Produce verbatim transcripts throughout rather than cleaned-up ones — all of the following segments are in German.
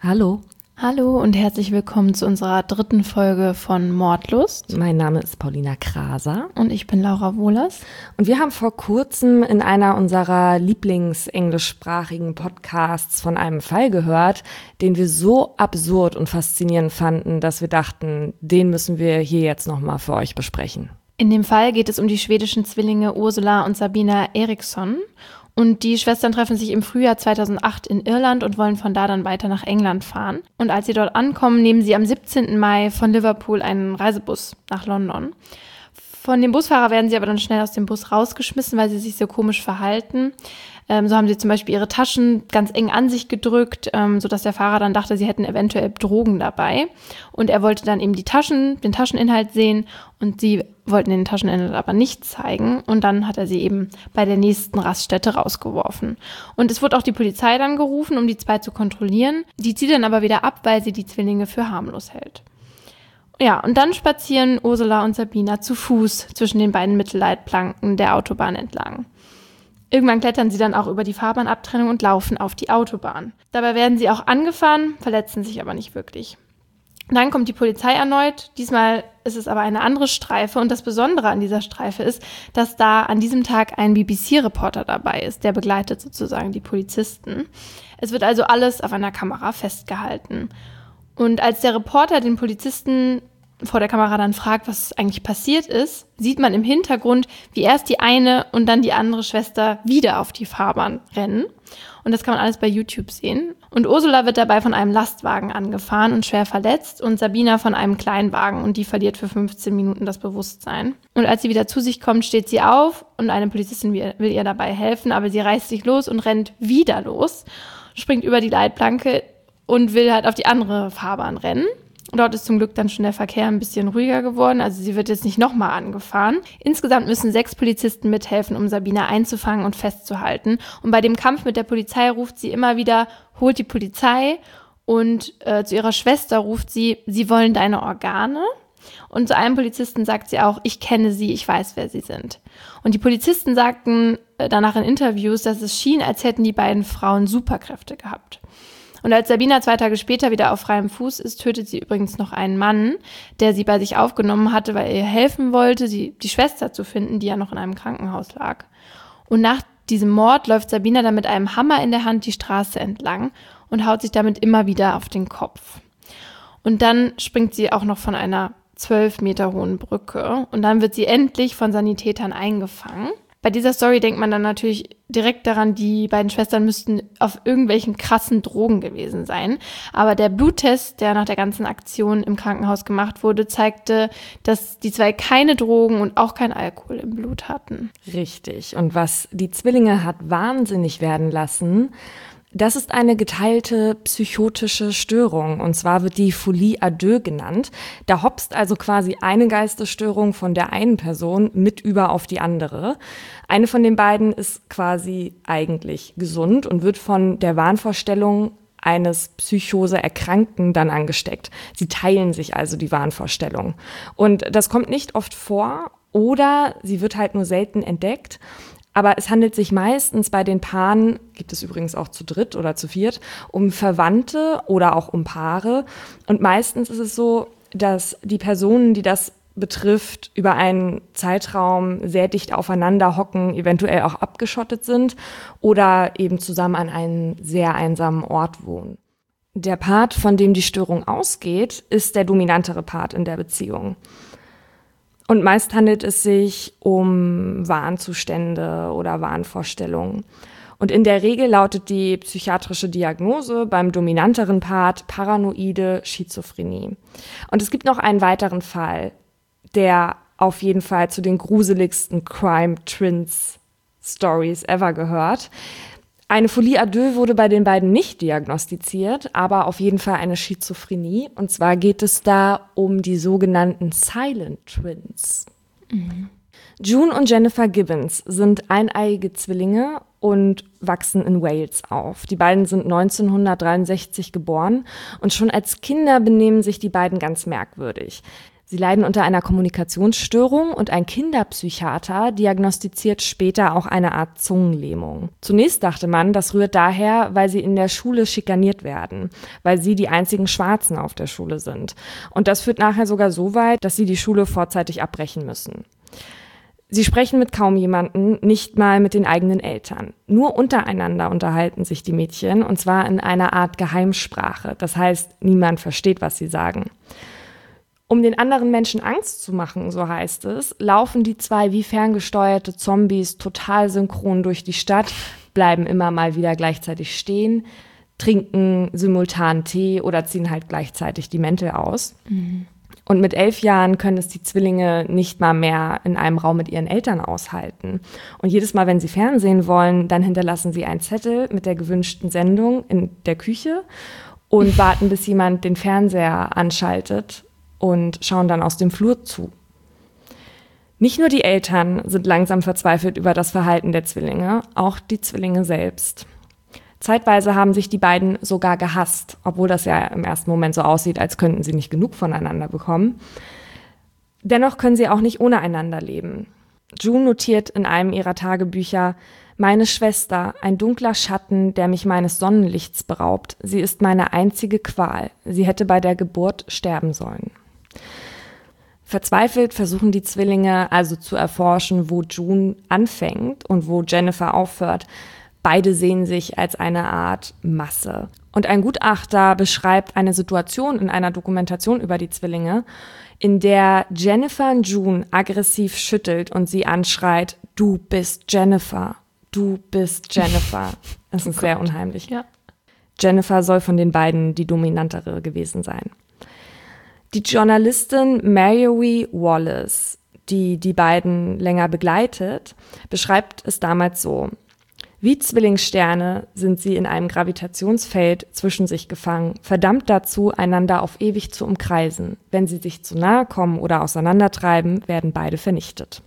Hallo. Hallo und herzlich willkommen zu unserer dritten Folge von Mordlust. Mein Name ist Paulina Kraser. Und ich bin Laura Wohlers. Und wir haben vor kurzem in einer unserer lieblingsenglischsprachigen Podcasts von einem Fall gehört, den wir so absurd und faszinierend fanden, dass wir dachten, den müssen wir hier jetzt nochmal für euch besprechen. In dem Fall geht es um die schwedischen Zwillinge Ursula und Sabina Eriksson. Und die Schwestern treffen sich im Frühjahr zweitausendacht in Irland und wollen von da dann weiter nach England fahren. Und als sie dort ankommen, nehmen sie am siebzehnten Mai von Liverpool einen Reisebus nach London. Von dem Busfahrer werden sie aber dann schnell aus dem Bus rausgeschmissen, weil sie sich so komisch verhalten. Ähm, so haben sie zum Beispiel ihre Taschen ganz eng an sich gedrückt, ähm, sodass der Fahrer dann dachte, sie hätten eventuell Drogen dabei. Und er wollte dann eben die Taschen, den Tascheninhalt sehen und sie wollten den Tascheninhalt aber nicht zeigen. Und dann hat er sie eben bei der nächsten Raststätte rausgeworfen. Und es wurde auch die Polizei dann gerufen, um die zwei zu kontrollieren. Die zieht dann aber wieder ab, weil sie die Zwillinge für harmlos hält. Ja, und dann spazieren Ursula und Sabina zu Fuß zwischen den beiden Mittelleitplanken der Autobahn entlang. Irgendwann klettern sie dann auch über die Fahrbahnabtrennung und laufen auf die Autobahn. Dabei werden sie auch angefahren, verletzen sich aber nicht wirklich. Dann kommt die Polizei erneut. Diesmal ist es aber eine andere Streife. Und das Besondere an dieser Streife ist, dass da an diesem Tag ein B B C-Reporter dabei ist. Der begleitet sozusagen die Polizisten. Es wird also alles auf einer Kamera festgehalten. Und als der Reporter den Polizisten vor der Kamera dann fragt, was eigentlich passiert ist, sieht man im Hintergrund, wie erst die eine und dann die andere Schwester wieder auf die Fahrbahn rennen. Und das kann man alles bei YouTube sehen. Und Ursula wird dabei von einem Lastwagen angefahren und schwer verletzt und Sabina von einem Kleinwagen und die verliert für fünfzehn Minuten das Bewusstsein. Und als sie wieder zu sich kommt, steht sie auf und eine Polizistin will ihr dabei helfen, aber sie reißt sich los und rennt wieder los, springt über die Leitplanke und will halt auf die andere Fahrbahn rennen. Dort ist zum Glück dann schon der Verkehr ein bisschen ruhiger geworden, also sie wird jetzt nicht nochmal angefahren. Insgesamt müssen sechs Polizisten mithelfen, um Sabina einzufangen und festzuhalten. Und bei dem Kampf mit der Polizei ruft sie immer wieder, holt die Polizei. Und äh, zu ihrer Schwester ruft sie, sie wollen deine Organe. Und zu einem Polizisten sagt sie auch, ich kenne sie, ich weiß, wer sie sind. Und die Polizisten sagten äh, danach in Interviews, dass es schien, als hätten die beiden Frauen Superkräfte gehabt. Und als Sabina zwei Tage später wieder auf freiem Fuß ist, tötet sie übrigens noch einen Mann, der sie bei sich aufgenommen hatte, weil er ihr helfen wollte, sie, die Schwester zu finden, die ja noch in einem Krankenhaus lag. Und nach diesem Mord läuft Sabina dann mit einem Hammer in der Hand die Straße entlang und haut sich damit immer wieder auf den Kopf. Und dann springt sie auch noch von einer zwölf Meter hohen Brücke und dann wird sie endlich von Sanitätern eingefangen. Bei dieser Story denkt man dann natürlich direkt daran, die beiden Schwestern müssten auf irgendwelchen krassen Drogen gewesen sein. Aber der Bluttest, der nach der ganzen Aktion im Krankenhaus gemacht wurde, zeigte, dass die zwei keine Drogen und auch kein Alkohol im Blut hatten. Richtig. Und was die Zwillinge hat wahnsinnig werden lassen, das ist eine geteilte psychotische Störung, und zwar wird die Folie à deux genannt. Da hopst also quasi eine Geistesstörung von der einen Person mit über auf die andere. Eine von den beiden ist quasi eigentlich gesund und wird von der Wahnvorstellung eines Psychose-Erkrankten dann angesteckt. Sie teilen sich also die Wahnvorstellung. Und das kommt nicht oft vor oder sie wird halt nur selten entdeckt. Aber es handelt sich meistens bei den Paaren, gibt es übrigens auch zu dritt oder zu viert, um Verwandte oder auch um Paare. Und meistens ist es so, dass die Personen, die das betrifft, über einen Zeitraum sehr dicht aufeinander hocken, eventuell auch abgeschottet sind oder eben zusammen an einem sehr einsamen Ort wohnen. Der Part, von dem die Störung ausgeht, ist der dominantere Part in der Beziehung. Und meist handelt es sich um Wahnzustände oder Wahnvorstellungen. Und in der Regel lautet die psychiatrische Diagnose beim dominanteren Part paranoide Schizophrenie. Und es gibt noch einen weiteren Fall, der auf jeden Fall zu den gruseligsten Crime-Twins-Stories ever gehört. Eine Folie à deux wurde bei den beiden nicht diagnostiziert, aber auf jeden Fall eine Schizophrenie. Und zwar geht es da um die sogenannten Silent Twins. Mhm. June und Jennifer Gibbons sind eineiige Zwillinge und wachsen in Wales auf. Die beiden sind neunzehnhundertdreiundsechzig geboren und schon als Kinder benehmen sich die beiden ganz merkwürdig. Sie leiden unter einer Kommunikationsstörung und ein Kinderpsychiater diagnostiziert später auch eine Art Zungenlähmung. Zunächst dachte man, das rührt daher, weil sie in der Schule schikaniert werden, weil sie die einzigen Schwarzen auf der Schule sind. Und das führt nachher sogar so weit, dass sie die Schule vorzeitig abbrechen müssen. Sie sprechen mit kaum jemandem, nicht mal mit den eigenen Eltern. Nur untereinander unterhalten sich die Mädchen, und zwar in einer Art Geheimsprache. Das heißt, niemand versteht, was sie sagen. Um den anderen Menschen Angst zu machen, so heißt es, laufen die zwei wie ferngesteuerte Zombies total synchron durch die Stadt, bleiben immer mal wieder gleichzeitig stehen, trinken simultan Tee oder ziehen halt gleichzeitig die Mäntel aus. Mhm. Und mit elf Jahren können es die Zwillinge nicht mal mehr in einem Raum mit ihren Eltern aushalten. Und jedes Mal, wenn sie Fernsehen wollen, dann hinterlassen sie einen Zettel mit der gewünschten Sendung in der Küche und warten, bis jemand den Fernseher anschaltet und schauen dann aus dem Flur zu. Nicht nur die Eltern sind langsam verzweifelt über das Verhalten der Zwillinge, auch die Zwillinge selbst. Zeitweise haben sich die beiden sogar gehasst, obwohl das ja im ersten Moment so aussieht, als könnten sie nicht genug voneinander bekommen. Dennoch können sie auch nicht ohne einander leben. June notiert in einem ihrer Tagebücher: Meine Schwester, ein dunkler Schatten, der mich meines Sonnenlichts beraubt. Sie ist meine einzige Qual. Sie hätte bei der Geburt sterben sollen. Verzweifelt versuchen die Zwillinge also zu erforschen, wo June anfängt und wo Jennifer aufhört. Beide sehen sich als eine Art Masse. Und ein Gutachter beschreibt eine Situation in einer Dokumentation über die Zwillinge, in der Jennifer June aggressiv schüttelt und sie anschreit: Du bist Jennifer, du bist Jennifer. Das ist oh sehr unheimlich. Ja. Jennifer soll von den beiden die dominantere gewesen sein. Die Journalistin Mary Wallace, die die beiden länger begleitet, beschreibt es damals so: Wie Zwillingssterne sind sie in einem Gravitationsfeld zwischen sich gefangen, verdammt dazu, einander auf ewig zu umkreisen. Wenn sie sich zu nahe kommen oder auseinandertreiben, werden beide vernichtet.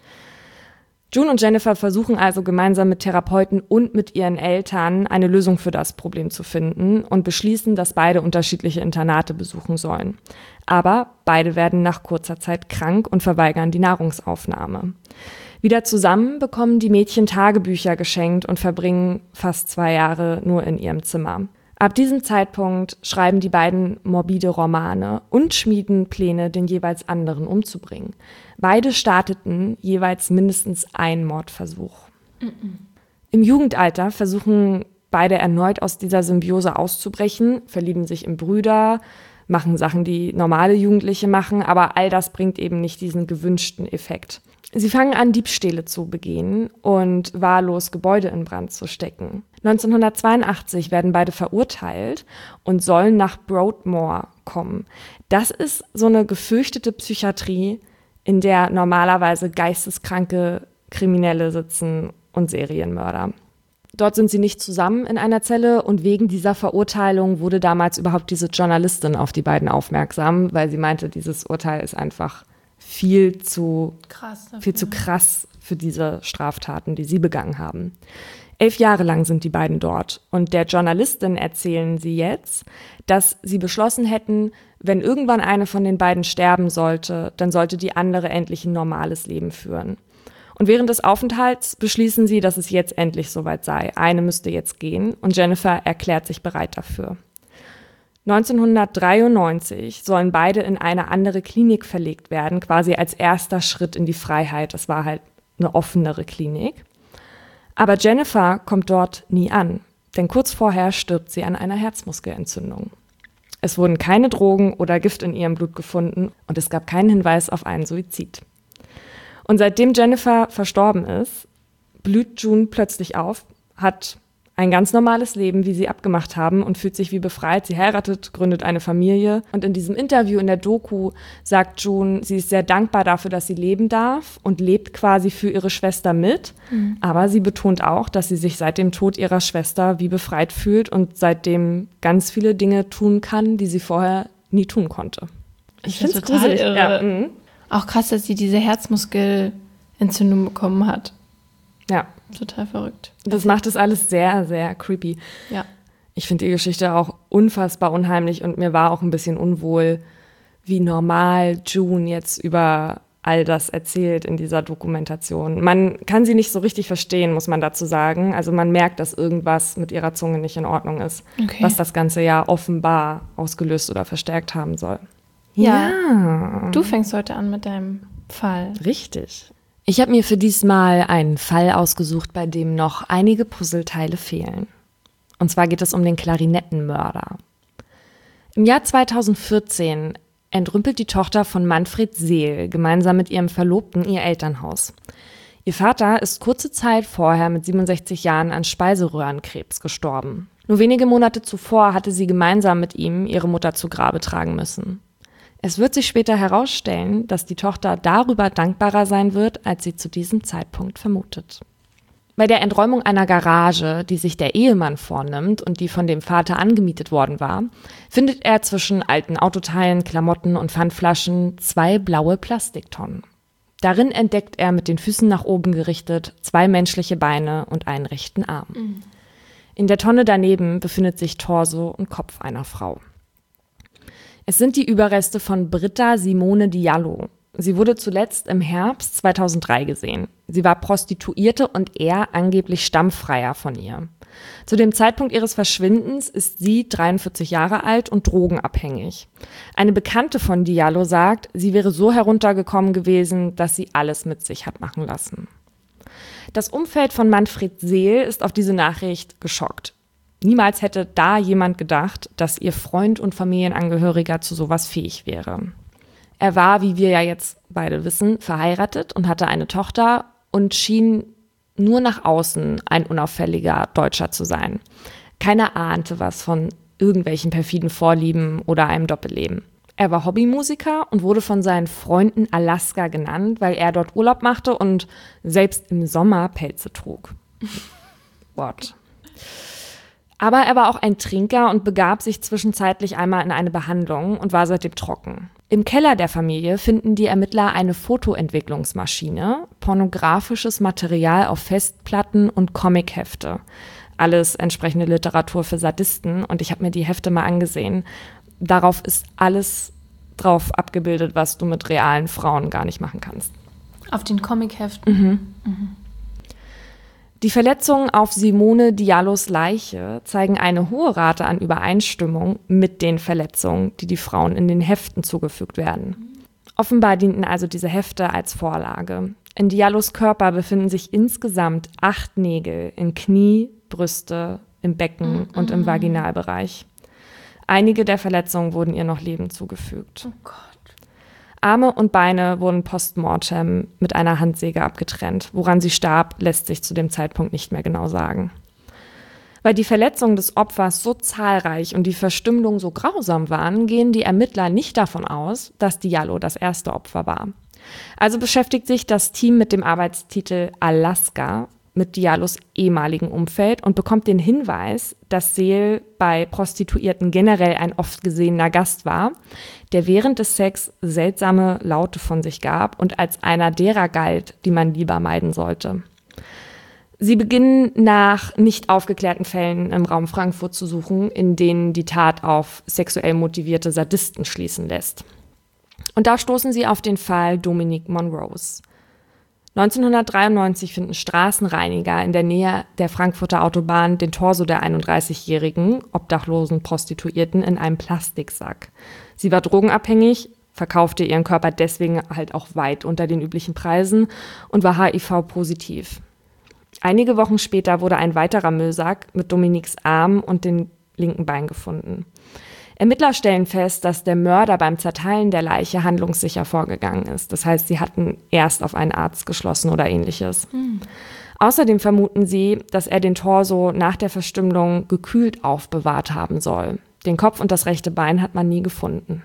June und Jennifer versuchen also gemeinsam mit Therapeuten und mit ihren Eltern eine Lösung für das Problem zu finden und beschließen, dass beide unterschiedliche Internate besuchen sollen. Aber beide werden nach kurzer Zeit krank und verweigern die Nahrungsaufnahme. Wieder zusammen bekommen die Mädchen Tagebücher geschenkt und verbringen fast zwei Jahre nur in ihrem Zimmer. Ab diesem Zeitpunkt schreiben die beiden morbide Romane und schmieden Pläne, den jeweils anderen umzubringen. Beide starteten jeweils mindestens einen Mordversuch. Mm-mm. Im Jugendalter versuchen beide erneut aus dieser Symbiose auszubrechen, verlieben sich in Brüder, machen Sachen, die normale Jugendliche machen, aber all das bringt eben nicht diesen gewünschten Effekt. Sie fangen an, Diebstähle zu begehen und wahllos Gebäude in Brand zu stecken. neunzehnhundertzweiundachtzig werden beide verurteilt und sollen nach Broadmoor kommen. Das ist so eine gefürchtete Psychiatrie, in der normalerweise geisteskranke Kriminelle sitzen und Serienmörder. Dort sind sie nicht zusammen in einer Zelle und wegen dieser Verurteilung wurde damals überhaupt diese Journalistin auf die beiden aufmerksam, weil sie meinte, dieses Urteil ist einfach viel zu krass, viel zu krass für diese Straftaten, die sie begangen haben. Elf Jahre lang sind die beiden dort und der Journalistin erzählen sie jetzt, dass sie beschlossen hätten, wenn irgendwann eine von den beiden sterben sollte, dann sollte die andere endlich ein normales Leben führen. Und während des Aufenthalts beschließen sie, dass es jetzt endlich soweit sei. Eine müsste jetzt gehen und Jennifer erklärt sich bereit dafür. neunzehnhundertdreiundneunzig sollen beide in eine andere Klinik verlegt werden, quasi als erster Schritt in die Freiheit. Das war halt eine offenere Klinik. Aber Jennifer kommt dort nie an, denn kurz vorher stirbt sie an einer Herzmuskelentzündung. Es wurden keine Drogen oder Gift in ihrem Blut gefunden und es gab keinen Hinweis auf einen Suizid. Und seitdem Jennifer verstorben ist, blüht June plötzlich auf, hat ein ganz normales Leben, wie sie abgemacht haben, und fühlt sich wie befreit. Sie heiratet, gründet eine Familie. Und in diesem Interview in der Doku sagt June, sie ist sehr dankbar dafür, dass sie leben darf und lebt quasi für ihre Schwester mit. Mhm. Aber sie betont auch, dass sie sich seit dem Tod ihrer Schwester wie befreit fühlt und seitdem ganz viele Dinge tun kann, die sie vorher nie tun konnte. Ich finde es total irre. Ja, mhm. Auch krass, dass sie diese Herzmuskelentzündung bekommen hat. Ja. Total verrückt. Das macht es alles sehr, sehr creepy. Ja. Ich finde die Geschichte auch unfassbar unheimlich und mir war auch ein bisschen unwohl, wie normal June jetzt über all das erzählt in dieser Dokumentation. Man kann sie nicht so richtig verstehen, muss man dazu sagen. Also man merkt, dass irgendwas mit ihrer Zunge nicht in Ordnung ist, okay. was das Ganze ja offenbar ausgelöst oder verstärkt haben soll. Ja, ja. Du fängst heute an mit deinem Fall. Richtig. Ich habe mir für diesmal einen Fall ausgesucht, bei dem noch einige Puzzleteile fehlen. Und zwar geht es um den Klarinettenmörder. Im Jahr zweitausendvierzehn entrümpelt die Tochter von Manfred Seel gemeinsam mit ihrem Verlobten ihr Elternhaus. Ihr Vater ist kurze Zeit vorher mit siebenundsechzig Jahren an Speiseröhrenkrebs gestorben. Nur wenige Monate zuvor hatte sie gemeinsam mit ihm ihre Mutter zu Grabe tragen müssen. Es wird sich später herausstellen, dass die Tochter darüber dankbarer sein wird, als sie zu diesem Zeitpunkt vermutet. Bei der Enträumung einer Garage, die sich der Ehemann vornimmt und die von dem Vater angemietet worden war, findet er zwischen alten Autoteilen, Klamotten und Pfandflaschen zwei blaue Plastiktonnen. Darin entdeckt er mit den Füßen nach oben gerichtet zwei menschliche Beine und einen rechten Arm. Mhm. In der Tonne daneben befindet sich Torso und Kopf einer Frau. Es sind die Überreste von Britta Simone Diallo. Sie wurde zuletzt im Herbst zweitausenddrei gesehen. Sie war Prostituierte und er angeblich Stammfreier von ihr. Zu dem Zeitpunkt ihres Verschwindens ist sie dreiundvierzig Jahre alt und drogenabhängig. Eine Bekannte von Diallo sagt, sie wäre so heruntergekommen gewesen, dass sie alles mit sich hat machen lassen. Das Umfeld von Manfred Seel ist auf diese Nachricht geschockt. Niemals hätte da jemand gedacht, dass ihr Freund und Familienangehöriger zu sowas fähig wäre. Er war, wie wir ja jetzt beide wissen, verheiratet und hatte eine Tochter und schien nur nach außen ein unauffälliger Deutscher zu sein. Keiner ahnte was von irgendwelchen perfiden Vorlieben oder einem Doppelleben. Er war Hobbymusiker und wurde von seinen Freunden Alaska genannt, weil er dort Urlaub machte und selbst im Sommer Pelze trug. What? Aber er war auch ein Trinker und begab sich zwischenzeitlich einmal in eine Behandlung und war seitdem trocken. Im Keller der Familie finden die Ermittler eine Fotoentwicklungsmaschine, pornografisches Material auf Festplatten und Comichefte. Alles entsprechende Literatur für Sadisten und ich habe mir die Hefte mal angesehen. Darauf ist alles drauf abgebildet, was du mit realen Frauen gar nicht machen kannst. Auf den Comicheften? Mhm. Mhm. Die Verletzungen auf Simone Diallos Leiche zeigen eine hohe Rate an Übereinstimmung mit den Verletzungen, die die Frauen in den Heften zugefügt werden. Offenbar dienten also diese Hefte als Vorlage. In Diallos Körper befinden sich insgesamt acht Nägel in Knie, Brüste, im Becken mm-mm. und im Vaginalbereich. Einige der Verletzungen wurden ihr noch lebend zugefügt. Oh Gott. Arme und Beine wurden postmortem mit einer Handsäge abgetrennt. Woran sie starb, lässt sich zu dem Zeitpunkt nicht mehr genau sagen. Weil die Verletzungen des Opfers so zahlreich und die Verstümmelung so grausam waren, gehen die Ermittler nicht davon aus, dass Diallo das erste Opfer war. Also beschäftigt sich das Team mit dem Arbeitstitel Alaska mit Diallos ehemaligen Umfeld und bekommt den Hinweis, dass Seel bei Prostituierten generell ein oft gesehener Gast war, der während des Sex seltsame Laute von sich gab und als einer derer galt, die man lieber meiden sollte. Sie beginnen nach nicht aufgeklärten Fällen im Raum Frankfurt zu suchen, in denen die Tat auf sexuell motivierte Sadisten schließen lässt. Und da stoßen sie auf den Fall Dominique Monrose. neunzehnhundertdreiundneunzig finden Straßenreiniger in der Nähe der Frankfurter Autobahn den Torso der einunddreißigjährigen obdachlosen Prostituierten in einem Plastiksack. Sie war drogenabhängig, verkaufte ihren Körper deswegen halt auch weit unter den üblichen Preisen und war H I V-positiv. Einige Wochen später wurde ein weiterer Müllsack mit Dominiques Arm und dem linken Bein gefunden. Ermittler stellen fest, dass der Mörder beim Zerteilen der Leiche handlungssicher vorgegangen ist. Das heißt, sie hatten erst auf einen Arzt geschlossen oder ähnliches. Mhm. Außerdem vermuten sie, dass er den Torso nach der Verstümmelung gekühlt aufbewahrt haben soll. Den Kopf und das rechte Bein hat man nie gefunden.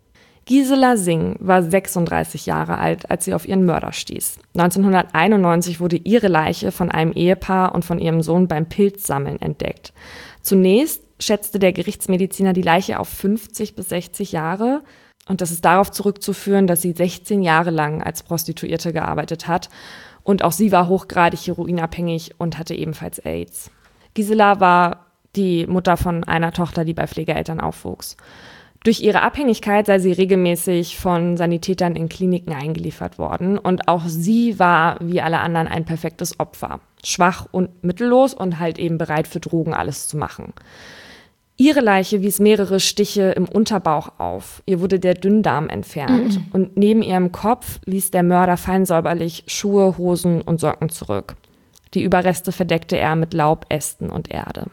Gisela Singh war sechsunddreißig Jahre alt, als sie auf ihren Mörder stieß. neunzehnhunderteinundneunzig wurde ihre Leiche von einem Ehepaar und von ihrem Sohn beim Pilzsammeln entdeckt. Zunächst schätzte der Gerichtsmediziner die Leiche auf fünfzig bis sechzig Jahre. Und das ist darauf zurückzuführen, dass sie sechzehn Jahre lang als Prostituierte gearbeitet hat. Und auch sie war hochgradig heroinabhängig und hatte ebenfalls AIDS. Gisela war die Mutter von einer Tochter, die bei Pflegeeltern aufwuchs. Durch ihre Abhängigkeit sei sie regelmäßig von Sanitätern in Kliniken eingeliefert worden und auch sie war wie alle anderen ein perfektes Opfer. Schwach und mittellos und halt eben bereit für Drogen alles zu machen. Ihre Leiche wies mehrere Stiche im Unterbauch auf. Ihr wurde der Dünndarm entfernt mhm. und neben ihrem Kopf ließ der Mörder fein säuberlich Schuhe, Hosen und Socken zurück. Die Überreste verdeckte er mit Laub, Ästen und Erde.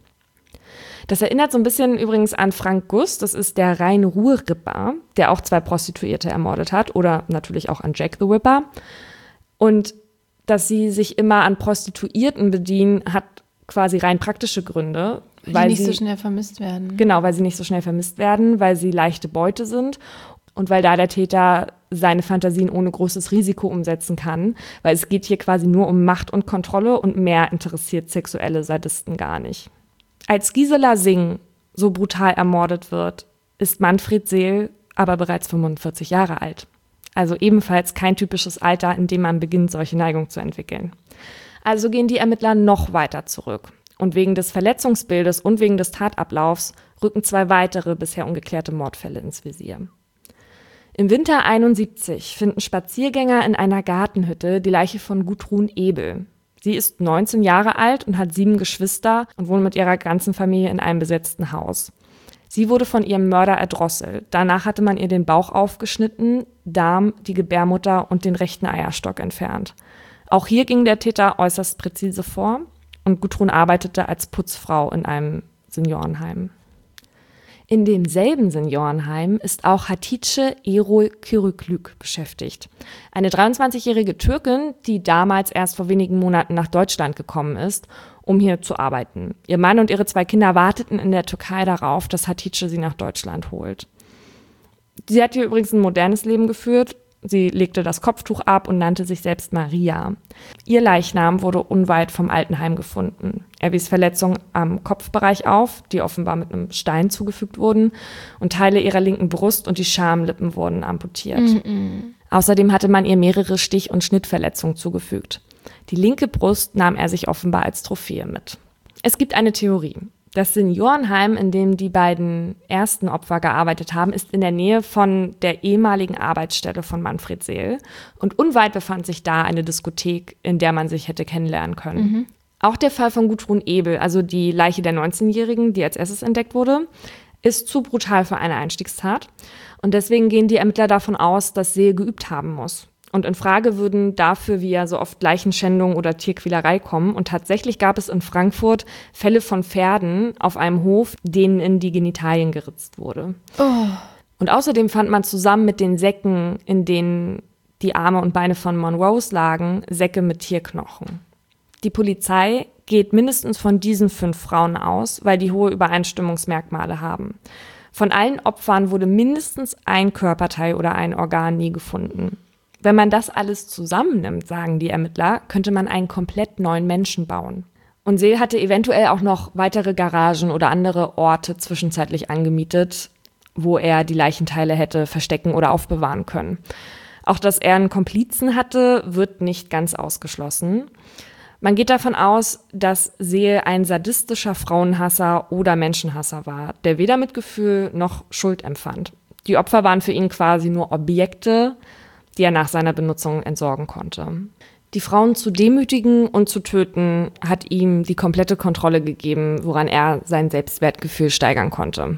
Das erinnert so ein bisschen übrigens an Frank Guss, das ist der Rhein-Ruhr-Ripper, der auch zwei Prostituierte ermordet hat oder natürlich auch an Jack the Ripper. Und dass sie sich immer an Prostituierten bedienen, hat quasi rein praktische Gründe. Weil, weil die nicht sie, so schnell vermisst werden. Genau, weil sie nicht so schnell vermisst werden, weil sie leichte Beute sind und weil da der Täter seine Fantasien ohne großes Risiko umsetzen kann, weil es geht hier quasi nur um Macht und Kontrolle und mehr interessiert sexuelle Sadisten gar nicht. Als Gisela Singh so brutal ermordet wird, ist Manfred Seel aber bereits fünfundvierzig Jahre alt. Also ebenfalls kein typisches Alter, in dem man beginnt, solche Neigungen zu entwickeln. Also gehen die Ermittler noch weiter zurück. Und wegen des Verletzungsbildes und wegen des Tatablaufs rücken zwei weitere bisher ungeklärte Mordfälle ins Visier. Im Winter einundsiebzig finden Spaziergänger in einer Gartenhütte die Leiche von Gudrun Ebel. Sie ist neunzehn Jahre alt und hat sieben Geschwister und wohnt mit ihrer ganzen Familie in einem besetzten Haus. Sie wurde von ihrem Mörder erdrosselt. Danach hatte man ihr den Bauch aufgeschnitten, Darm, die Gebärmutter und den rechten Eierstock entfernt. Auch hier ging der Täter äußerst präzise vor und Gudrun arbeitete als Putzfrau in einem Seniorenheim. In demselben Seniorenheim ist auch Hatice Erol Kürüklük beschäftigt. Eine dreiundzwanzigjährige Türkin, die damals erst vor wenigen Monaten nach Deutschland gekommen ist, um hier zu arbeiten. Ihr Mann und ihre zwei Kinder warteten in der Türkei darauf, dass Hatice sie nach Deutschland holt. Sie hat hier übrigens ein modernes Leben geführt. Sie legte das Kopftuch ab und nannte sich selbst Maria. Ihr Leichnam wurde unweit vom Altenheim gefunden. Er wies Verletzungen am Kopfbereich auf, die offenbar mit einem Stein zugefügt wurden, und Teile ihrer linken Brust und die Schamlippen wurden amputiert. Mm-mm. Außerdem hatte man ihr mehrere Stich- und Schnittverletzungen zugefügt. Die linke Brust nahm er sich offenbar als Trophäe mit. Es gibt eine Theorie. Das Seniorenheim, in dem die beiden ersten Opfer gearbeitet haben, ist in der Nähe von der ehemaligen Arbeitsstelle von Manfred Seel. Und unweit befand sich da eine Diskothek, in der man sich hätte kennenlernen können. Mhm. Auch der Fall von Gudrun Ebel, also die Leiche der neunzehnjährigen, die als erstes entdeckt wurde, ist zu brutal für eine Einstiegstat. Und deswegen gehen die Ermittler davon aus, dass Seel geübt haben muss. Und in Frage würden dafür, wie ja so oft Leichenschändung oder Tierquälerei kommen. Und tatsächlich gab es in Frankfurt Fälle von Pferden auf einem Hof, denen in die Genitalien geritzt wurde. Oh. Und außerdem fand man zusammen mit den Säcken, in denen die Arme und Beine von Monrose lagen, Säcke mit Tierknochen. Die Polizei geht mindestens von diesen fünf Frauen aus, weil die hohe Übereinstimmungsmerkmale haben. Von allen Opfern wurde mindestens ein Körperteil oder ein Organ nie gefunden. Wenn man das alles zusammennimmt, sagen die Ermittler, könnte man einen komplett neuen Menschen bauen. Und Seel hatte eventuell auch noch weitere Garagen oder andere Orte zwischenzeitlich angemietet, wo er die Leichenteile hätte verstecken oder aufbewahren können. Auch dass er einen Komplizen hatte, wird nicht ganz ausgeschlossen. Man geht davon aus, dass Seel ein sadistischer Frauenhasser oder Menschenhasser war, der weder Mitgefühl noch Schuld empfand. Die Opfer waren für ihn quasi nur Objekte, die er nach seiner Benutzung entsorgen konnte. Die Frauen zu demütigen und zu töten, hat ihm die komplette Kontrolle gegeben, woran er sein Selbstwertgefühl steigern konnte.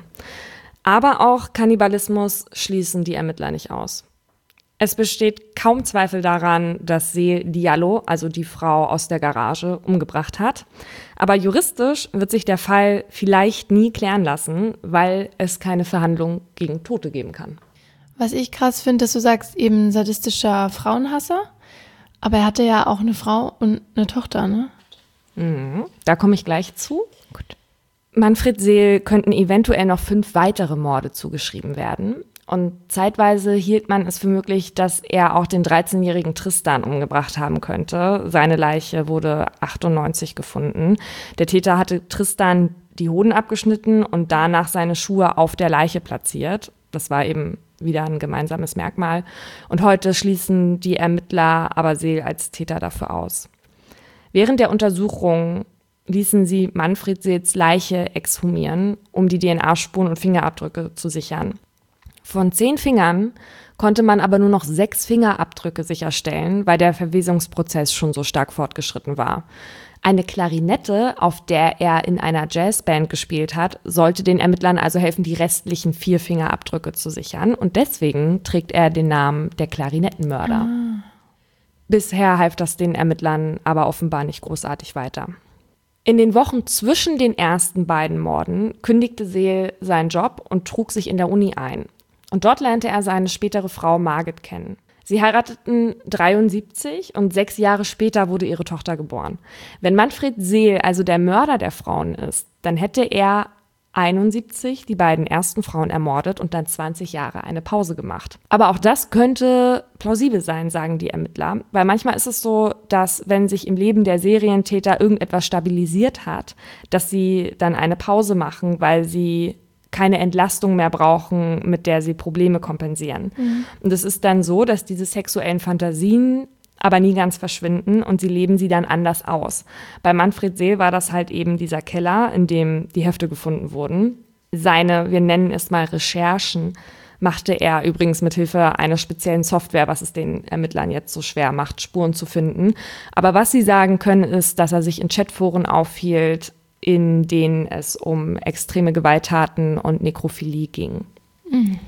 Aber auch Kannibalismus schließen die Ermittler nicht aus. Es besteht kaum Zweifel daran, dass Seel Diallo, also die Frau aus der Garage, umgebracht hat. Aber juristisch wird sich der Fall vielleicht nie klären lassen, weil es keine Verhandlung gegen Tote geben kann. Was ich krass finde, dass du sagst, eben sadistischer Frauenhasser, aber er hatte ja auch eine Frau und eine Tochter, ne? Mhm, da komme ich gleich zu. Gut. Manfred Seel könnten eventuell noch fünf weitere Morde zugeschrieben werden. Und zeitweise hielt man es für möglich, dass er auch den dreizehnjährigen Tristan umgebracht haben könnte. Seine Leiche wurde achtundneunzig gefunden. Der Täter hatte Tristan die Hoden abgeschnitten und danach seine Schuhe auf der Leiche platziert. Das war eben wieder ein gemeinsames Merkmal. Und heute schließen die Ermittler aber Seel als Täter dafür aus. Während der Untersuchung ließen sie Manfred Seels Leiche exhumieren, um die D N A-Spuren und Fingerabdrücke zu sichern. Von zehn Fingern konnte man aber nur noch sechs Fingerabdrücke sicherstellen, weil der Verwesungsprozess schon so stark fortgeschritten war. Eine Klarinette, auf der er in einer Jazzband gespielt hat, sollte den Ermittlern also helfen, die restlichen vier Fingerabdrücke zu sichern. Und deswegen trägt er den Namen der Klarinettenmörder. Ah. Bisher half das den Ermittlern aber offenbar nicht großartig weiter. In den Wochen zwischen den ersten beiden Morden kündigte Seel seinen Job und trug sich in der Uni ein. Und dort lernte er seine spätere Frau Margit kennen. Sie heirateten dreiundsiebzig und sechs Jahre später wurde ihre Tochter geboren. Wenn Manfred Seel also der Mörder der Frauen ist, dann hätte er einundsiebzig die beiden ersten Frauen ermordet und dann zwanzig Jahre eine Pause gemacht. Aber auch das könnte plausibel sein, sagen die Ermittler, weil manchmal ist es so, dass wenn sich im Leben der Serientäter irgendetwas stabilisiert hat, dass sie dann eine Pause machen, weil sie keine Entlastung mehr brauchen, mit der sie Probleme kompensieren. Mhm. Und es ist dann so, dass diese sexuellen Fantasien aber nie ganz verschwinden und sie leben sie dann anders aus. Bei Manfred Seel war das halt eben dieser Keller, in dem die Hefte gefunden wurden. Seine, wir nennen es mal Recherchen, machte er übrigens mit Hilfe einer speziellen Software, was es den Ermittlern jetzt so schwer macht, Spuren zu finden. Aber was sie sagen können, ist, dass er sich in Chatforen aufhielt, in denen es um extreme Gewalttaten und Nekrophilie ging. Mhm.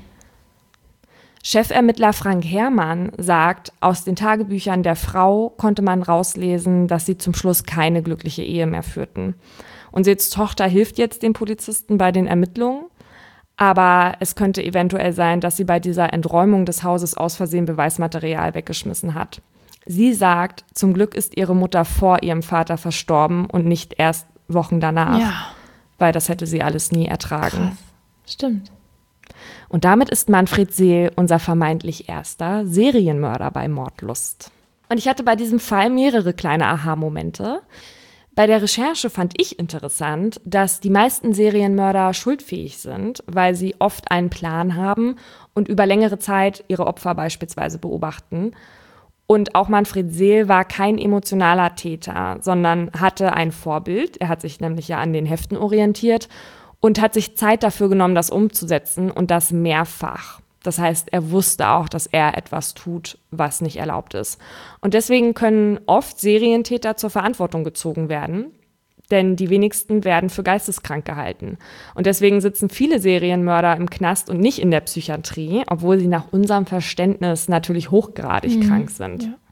Chefermittler Frank Herrmann sagt, aus den Tagebüchern der Frau konnte man rauslesen, dass sie zum Schluss keine glückliche Ehe mehr führten. Und Seels Tochter hilft jetzt den Polizisten bei den Ermittlungen, aber es könnte eventuell sein, dass sie bei dieser Enträumung des Hauses aus Versehen Beweismaterial weggeschmissen hat. Sie sagt, zum Glück ist ihre Mutter vor ihrem Vater verstorben und nicht erst Wochen danach, ja. Weil das hätte sie alles nie ertragen. Krass. Stimmt. Und damit ist Manfred Seel unser vermeintlich erster Serienmörder bei Mordlust. Und ich hatte bei diesem Fall mehrere kleine Aha-Momente. Bei der Recherche fand ich interessant, dass die meisten Serienmörder schuldfähig sind, weil sie oft einen Plan haben und über längere Zeit ihre Opfer beispielsweise beobachten. Und auch Manfred Seel war kein emotionaler Täter, sondern hatte ein Vorbild. Er hat sich nämlich ja an den Heften orientiert und hat sich Zeit dafür genommen, das umzusetzen und das mehrfach. Das heißt, er wusste auch, dass er etwas tut, was nicht erlaubt ist. Und deswegen können oft Serientäter zur Verantwortung gezogen werden, denn die wenigsten werden für geisteskrank gehalten. Und deswegen sitzen viele Serienmörder im Knast und nicht in der Psychiatrie, obwohl sie nach unserem Verständnis natürlich hochgradig mhm. krank sind. Ja.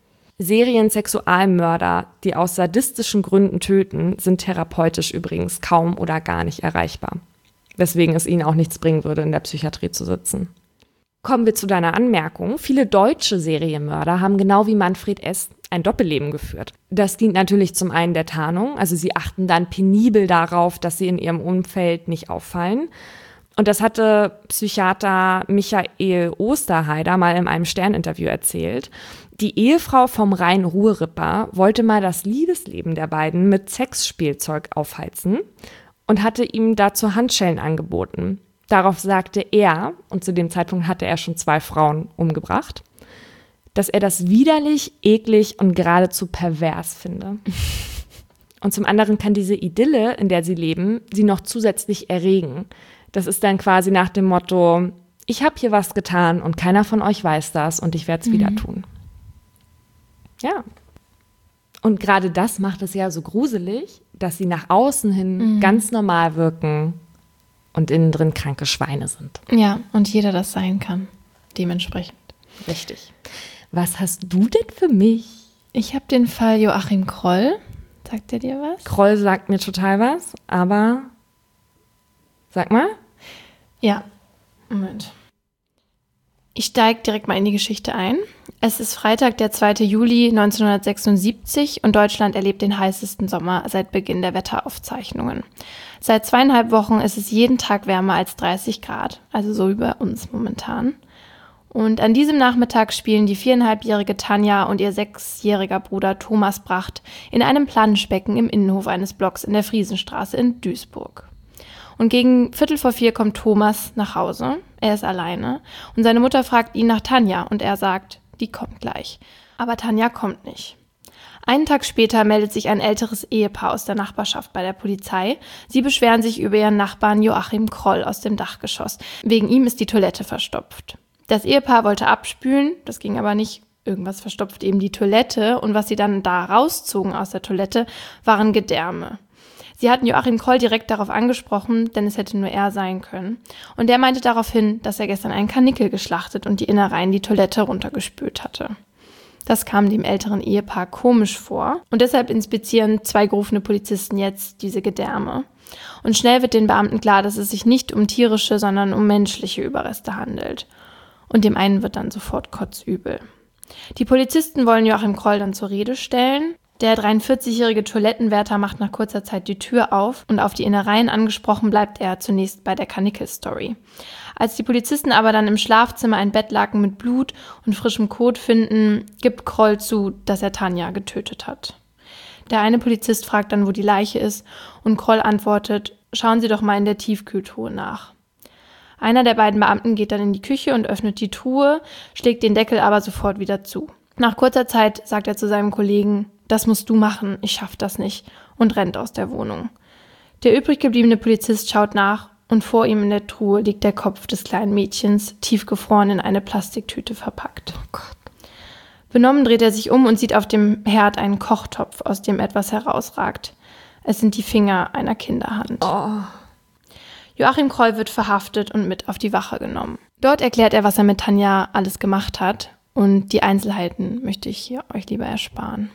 Seriensexualmörder, die aus sadistischen Gründen töten, sind therapeutisch übrigens kaum oder gar nicht erreichbar. Weswegen es ihnen auch nichts bringen würde, in der Psychiatrie zu sitzen. Kommen wir zu deiner Anmerkung. Viele deutsche Serienmörder haben genau wie Manfred S. ein Doppelleben geführt. Das dient natürlich zum einen der Tarnung, also sie achten dann penibel darauf, dass sie in ihrem Umfeld nicht auffallen. Und das hatte Psychiater Michael Osterheider mal in einem Stern-Interview erzählt. Die Ehefrau vom Rhein-Ruhr-Ripper wollte mal das Liebesleben der beiden mit Sexspielzeug aufheizen und hatte ihm dazu Handschellen angeboten. Darauf sagte er, und zu dem Zeitpunkt hatte er schon zwei Frauen umgebracht, dass er das widerlich, eklig und geradezu pervers finde. Und zum anderen kann diese Idylle, in der sie leben, sie noch zusätzlich erregen. Das ist dann quasi nach dem Motto, ich habe hier was getan und keiner von euch weiß das und ich werde es mhm. wieder tun. Ja. Und gerade das macht es ja so gruselig, dass sie nach außen hin mhm. ganz normal wirken und innen drin kranke Schweine sind. Ja, und jeder das sein kann, dementsprechend. Richtig. Was hast du denn für mich? Ich habe den Fall Joachim Kroll. Sagt der dir was? Kroll sagt mir total was, aber sag mal. Ja, Moment. Ich steige direkt mal in die Geschichte ein. Es ist Freitag, der zweite Juli neunzehnhundertsechsundsiebzig und Deutschland erlebt den heißesten Sommer seit Beginn der Wetteraufzeichnungen. Seit zweieinhalb Wochen ist es jeden Tag wärmer als dreißig Grad, also so wie bei uns momentan. Und an diesem Nachmittag spielen die viereinhalbjährige Tanja und ihr sechsjähriger Bruder Thomas Bracht in einem Planschbecken im Innenhof eines Blocks in der Friesenstraße in Duisburg. Und gegen Viertel vor vier kommt Thomas nach Hause. Er ist alleine und seine Mutter fragt ihn nach Tanja und er sagt, die kommt gleich. Aber Tanja kommt nicht. Einen Tag später meldet sich ein älteres Ehepaar aus der Nachbarschaft bei der Polizei. Sie beschweren sich über ihren Nachbarn Joachim Kroll aus dem Dachgeschoss. Wegen ihm ist die Toilette verstopft. Das Ehepaar wollte abspülen, das ging aber nicht. Irgendwas verstopft eben die Toilette und was sie dann da rauszogen aus der Toilette, waren Gedärme. Sie hatten Joachim Kroll direkt darauf angesprochen, denn es hätte nur er sein können. Und der meinte daraufhin, dass er gestern einen Karnickel geschlachtet und die Innereien die Toilette runtergespült hatte. Das kam dem älteren Ehepaar komisch vor und deshalb inspizieren zwei gerufene Polizisten jetzt diese Gedärme. Und schnell wird den Beamten klar, dass es sich nicht um tierische, sondern um menschliche Überreste handelt. Und dem einen wird dann sofort kotzübel. Die Polizisten wollen Joachim Kroll dann zur Rede stellen. Der dreiundvierzigjährige Toilettenwärter macht nach kurzer Zeit die Tür auf und auf die Innereien angesprochen bleibt er zunächst bei der Karnickel-Story. Als die Polizisten aber dann im Schlafzimmer ein Bettlaken mit Blut und frischem Kot finden, gibt Kroll zu, dass er Tanja getötet hat. Der eine Polizist fragt dann, wo die Leiche ist und Kroll antwortet, schauen Sie doch mal in der Tiefkühltruhe nach. Einer der beiden Beamten geht dann in die Küche und öffnet die Truhe, schlägt den Deckel aber sofort wieder zu. Nach kurzer Zeit sagt er zu seinem Kollegen, das musst du machen, ich schaff das nicht, und rennt aus der Wohnung. Der übrig gebliebene Polizist schaut nach und vor ihm in der Truhe liegt der Kopf des kleinen Mädchens, tiefgefroren in eine Plastiktüte verpackt. Oh Gott. Benommen dreht er sich um und sieht auf dem Herd einen Kochtopf, aus dem etwas herausragt. Es sind die Finger einer Kinderhand. Oh. Joachim Kroll wird verhaftet und mit auf die Wache genommen. Dort erklärt er, was er mit Tanja alles gemacht hat und die Einzelheiten möchte ich hier euch lieber ersparen.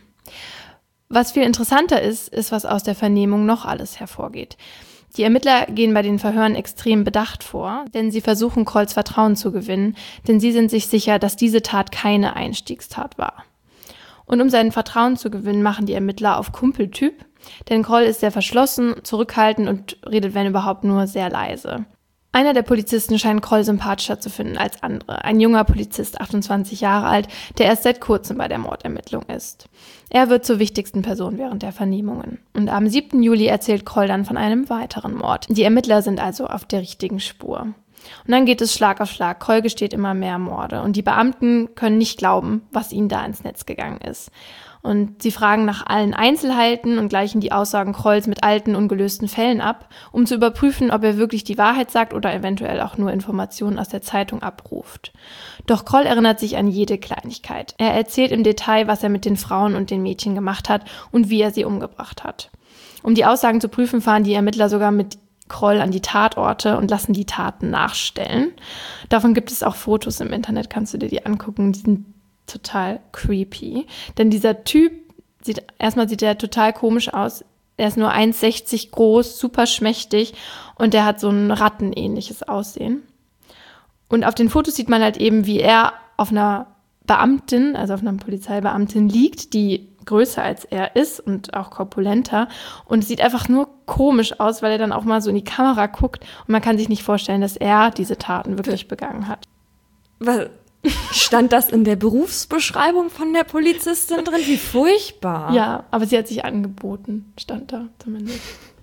Was viel interessanter ist, ist, was aus der Vernehmung noch alles hervorgeht. Die Ermittler gehen bei den Verhören extrem bedacht vor, denn sie versuchen, Krolls Vertrauen zu gewinnen, denn sie sind sich sicher, dass diese Tat keine Einstiegstat war. Und um sein Vertrauen zu gewinnen, machen die Ermittler auf Kumpeltyp, denn Kroll ist sehr verschlossen, zurückhaltend und redet, wenn überhaupt, nur sehr leise. Einer der Polizisten scheint Kroll sympathischer zu finden als andere. Ein junger Polizist, achtundzwanzig Jahre alt, der erst seit kurzem bei der Mordermittlung ist. Er wird zur wichtigsten Person während der Vernehmungen. Und am siebten Juli erzählt Kroll dann von einem weiteren Mord. Die Ermittler sind also auf der richtigen Spur. Und dann geht es Schlag auf Schlag. Kroll gesteht immer mehr Morde. Und die Beamten können nicht glauben, was ihnen da ins Netz gegangen ist. Und sie fragen nach allen Einzelheiten und gleichen die Aussagen Krolls mit alten, ungelösten Fällen ab, um zu überprüfen, ob er wirklich die Wahrheit sagt oder eventuell auch nur Informationen aus der Zeitung abruft. Doch Kroll erinnert sich an jede Kleinigkeit. Er erzählt im Detail, was er mit den Frauen und den Mädchen gemacht hat und wie er sie umgebracht hat. Um die Aussagen zu prüfen, fahren die Ermittler sogar mit Kroll an die Tatorte und lassen die Taten nachstellen. Davon gibt es auch Fotos im Internet, kannst du dir die angucken, die sind total creepy. Denn dieser Typ, sieht erstmal sieht er total komisch aus. Er ist nur eins Komma sechzig groß, super schmächtig und der hat so ein rattenähnliches Aussehen. Und auf den Fotos sieht man halt eben, wie er auf einer Beamtin, also auf einer Polizeibeamtin liegt, die größer als er ist und auch korpulenter. Und es sieht einfach nur komisch aus, weil er dann auch mal so in die Kamera guckt und man kann sich nicht vorstellen, dass er diese Taten wirklich begangen hat. Was? Stand das in der Berufsbeschreibung von der Polizistin drin? Wie furchtbar. Ja, aber sie hat sich angeboten, stand da zumindest.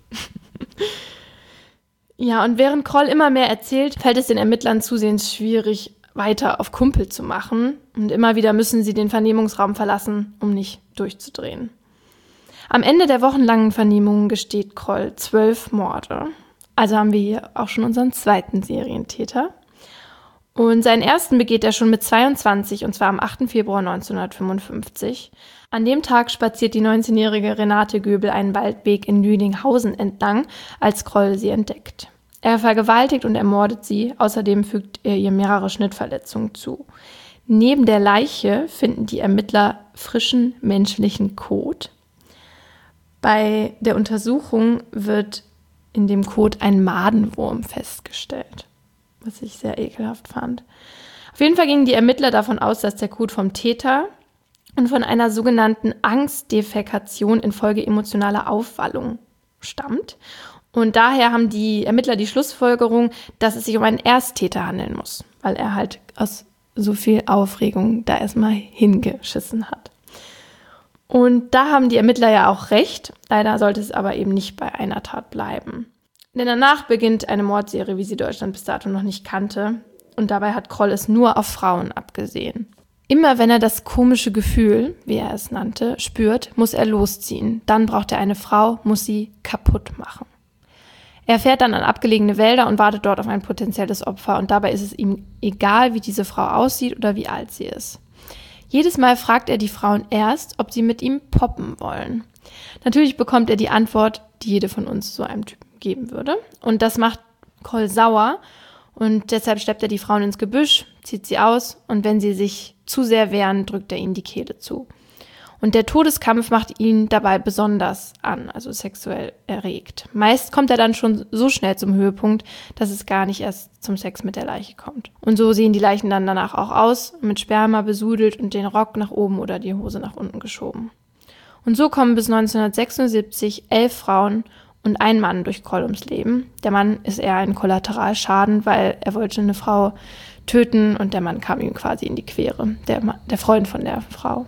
Ja, und während Kroll immer mehr erzählt, fällt es den Ermittlern zusehends schwierig, weiter auf Kumpel zu machen. Und immer wieder müssen sie den Vernehmungsraum verlassen, um nicht durchzudrehen. Am Ende der wochenlangen Vernehmungen gesteht Kroll zwölf Morde. Also haben wir hier auch schon unseren zweiten Serientäter. Und seinen ersten begeht er schon mit zweiundzwanzig, und zwar am achten Februar neunzehnhundertfünfundfünfzig. An dem Tag spaziert die neunzehnjährige Renate Göbel einen Waldweg in Lüdinghausen entlang, als Kroll sie entdeckt. Er vergewaltigt und ermordet sie, außerdem fügt er ihr mehrere Schnittverletzungen zu. Neben der Leiche finden die Ermittler frischen menschlichen Kot. Bei der Untersuchung wird in dem Kot ein Madenwurm festgestellt, was ich sehr ekelhaft fand. Auf jeden Fall gingen die Ermittler davon aus, dass der Kot vom Täter und von einer sogenannten Angstdefekation infolge emotionaler Aufwallung stammt. Und daher haben die Ermittler die Schlussfolgerung, dass es sich um einen Ersttäter handeln muss, weil er halt aus so viel Aufregung da erstmal hingeschissen hat. Und da haben die Ermittler ja auch recht. Leider sollte es aber eben nicht bei einer Tat bleiben. Denn danach beginnt eine Mordserie, wie sie Deutschland bis dato noch nicht kannte. Und dabei hat Kroll es nur auf Frauen abgesehen. Immer wenn er das komische Gefühl, wie er es nannte, spürt, muss er losziehen. Dann braucht er eine Frau, muss sie kaputt machen. Er fährt dann an abgelegene Wälder und wartet dort auf ein potenzielles Opfer. Und dabei ist es ihm egal, wie diese Frau aussieht oder wie alt sie ist. Jedes Mal fragt er die Frauen erst, ob sie mit ihm poppen wollen. Natürlich bekommt er die Antwort, die jede von uns so einem Typen geben würde. Und das macht Kroll sauer. Und deshalb schleppt er die Frauen ins Gebüsch, zieht sie aus und wenn sie sich zu sehr wehren, drückt er ihnen die Kehle zu. Und der Todeskampf macht ihn dabei besonders an, also sexuell erregt. Meist kommt er dann schon so schnell zum Höhepunkt, dass es gar nicht erst zum Sex mit der Leiche kommt. Und so sehen die Leichen dann danach auch aus, mit Sperma besudelt und den Rock nach oben oder die Hose nach unten geschoben. Und so kommen bis neunzehnhundertsechsundsiebzig elf Frauen und ein Mann durch Kroll ums Leben. Der Mann ist eher ein Kollateralschaden, weil er wollte eine Frau töten und der Mann kam ihm quasi in die Quere, der, Mann, der Freund von der Frau.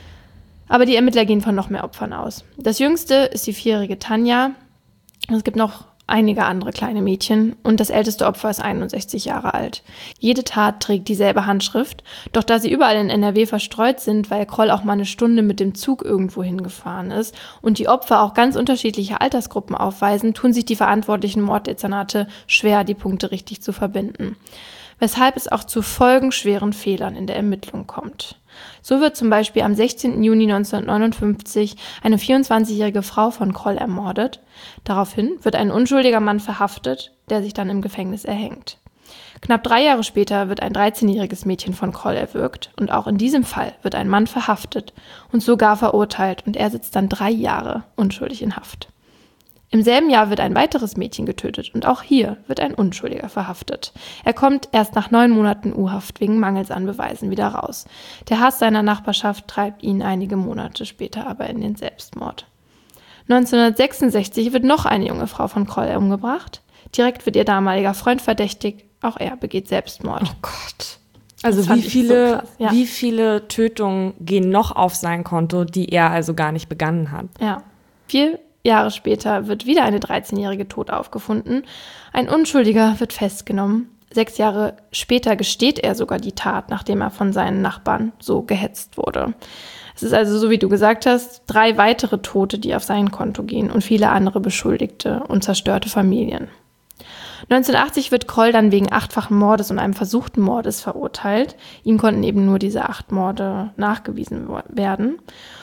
Aber die Ermittler gehen von noch mehr Opfern aus. Das jüngste ist die vierjährige Tanja. Es gibt noch einige andere kleine Mädchen und das älteste Opfer ist einundsechzig Jahre alt. Jede Tat trägt dieselbe Handschrift, doch da sie überall in N R W verstreut sind, weil Kroll auch mal eine Stunde mit dem Zug irgendwo hingefahren ist und die Opfer auch ganz unterschiedliche Altersgruppen aufweisen, tun sich die verantwortlichen Morddezernate schwer, die Punkte richtig zu verbinden. Weshalb es auch zu folgenschweren Fehlern in der Ermittlung kommt. So wird zum Beispiel am sechzehnten Juni neunzehnhundertneunundfünfzig eine vierundzwanzigjährige Frau von Kroll ermordet. Daraufhin wird ein unschuldiger Mann verhaftet, der sich dann im Gefängnis erhängt. Knapp drei Jahre später wird ein dreizehnjähriges Mädchen von Kroll erwürgt und auch in diesem Fall wird ein Mann verhaftet und sogar verurteilt und er sitzt dann drei Jahre unschuldig in Haft. Im selben Jahr wird ein weiteres Mädchen getötet und auch hier wird ein Unschuldiger verhaftet. Er kommt erst nach neun Monaten U-Haft wegen Mangels an Beweisen wieder raus. Der Hass seiner Nachbarschaft treibt ihn einige Monate später aber in den Selbstmord. neunzehnhundertsechsundsechzig wird noch eine junge Frau von Kroll umgebracht. Direkt wird ihr damaliger Freund verdächtigt. Auch er begeht Selbstmord. Oh Gott. Also wie viele, so krass, ja. wie viele Tötungen gehen noch auf sein Konto, die er also gar nicht begangen hat? Ja, vier Jahre später wird wieder eine dreizehnjährige tot aufgefunden. Ein Unschuldiger wird festgenommen. Sechs Jahre später gesteht er sogar die Tat, nachdem er von seinen Nachbarn so gehetzt wurde. Es ist also, so wie du gesagt hast, drei weitere Tote, die auf sein Konto gehen und viele andere Beschuldigte und zerstörte Familien. neunzehnhundertachtzig wird Kroll dann wegen achtfachen Mordes und einem versuchten Mordes verurteilt. Ihm konnten eben nur diese acht Morde nachgewiesen werden.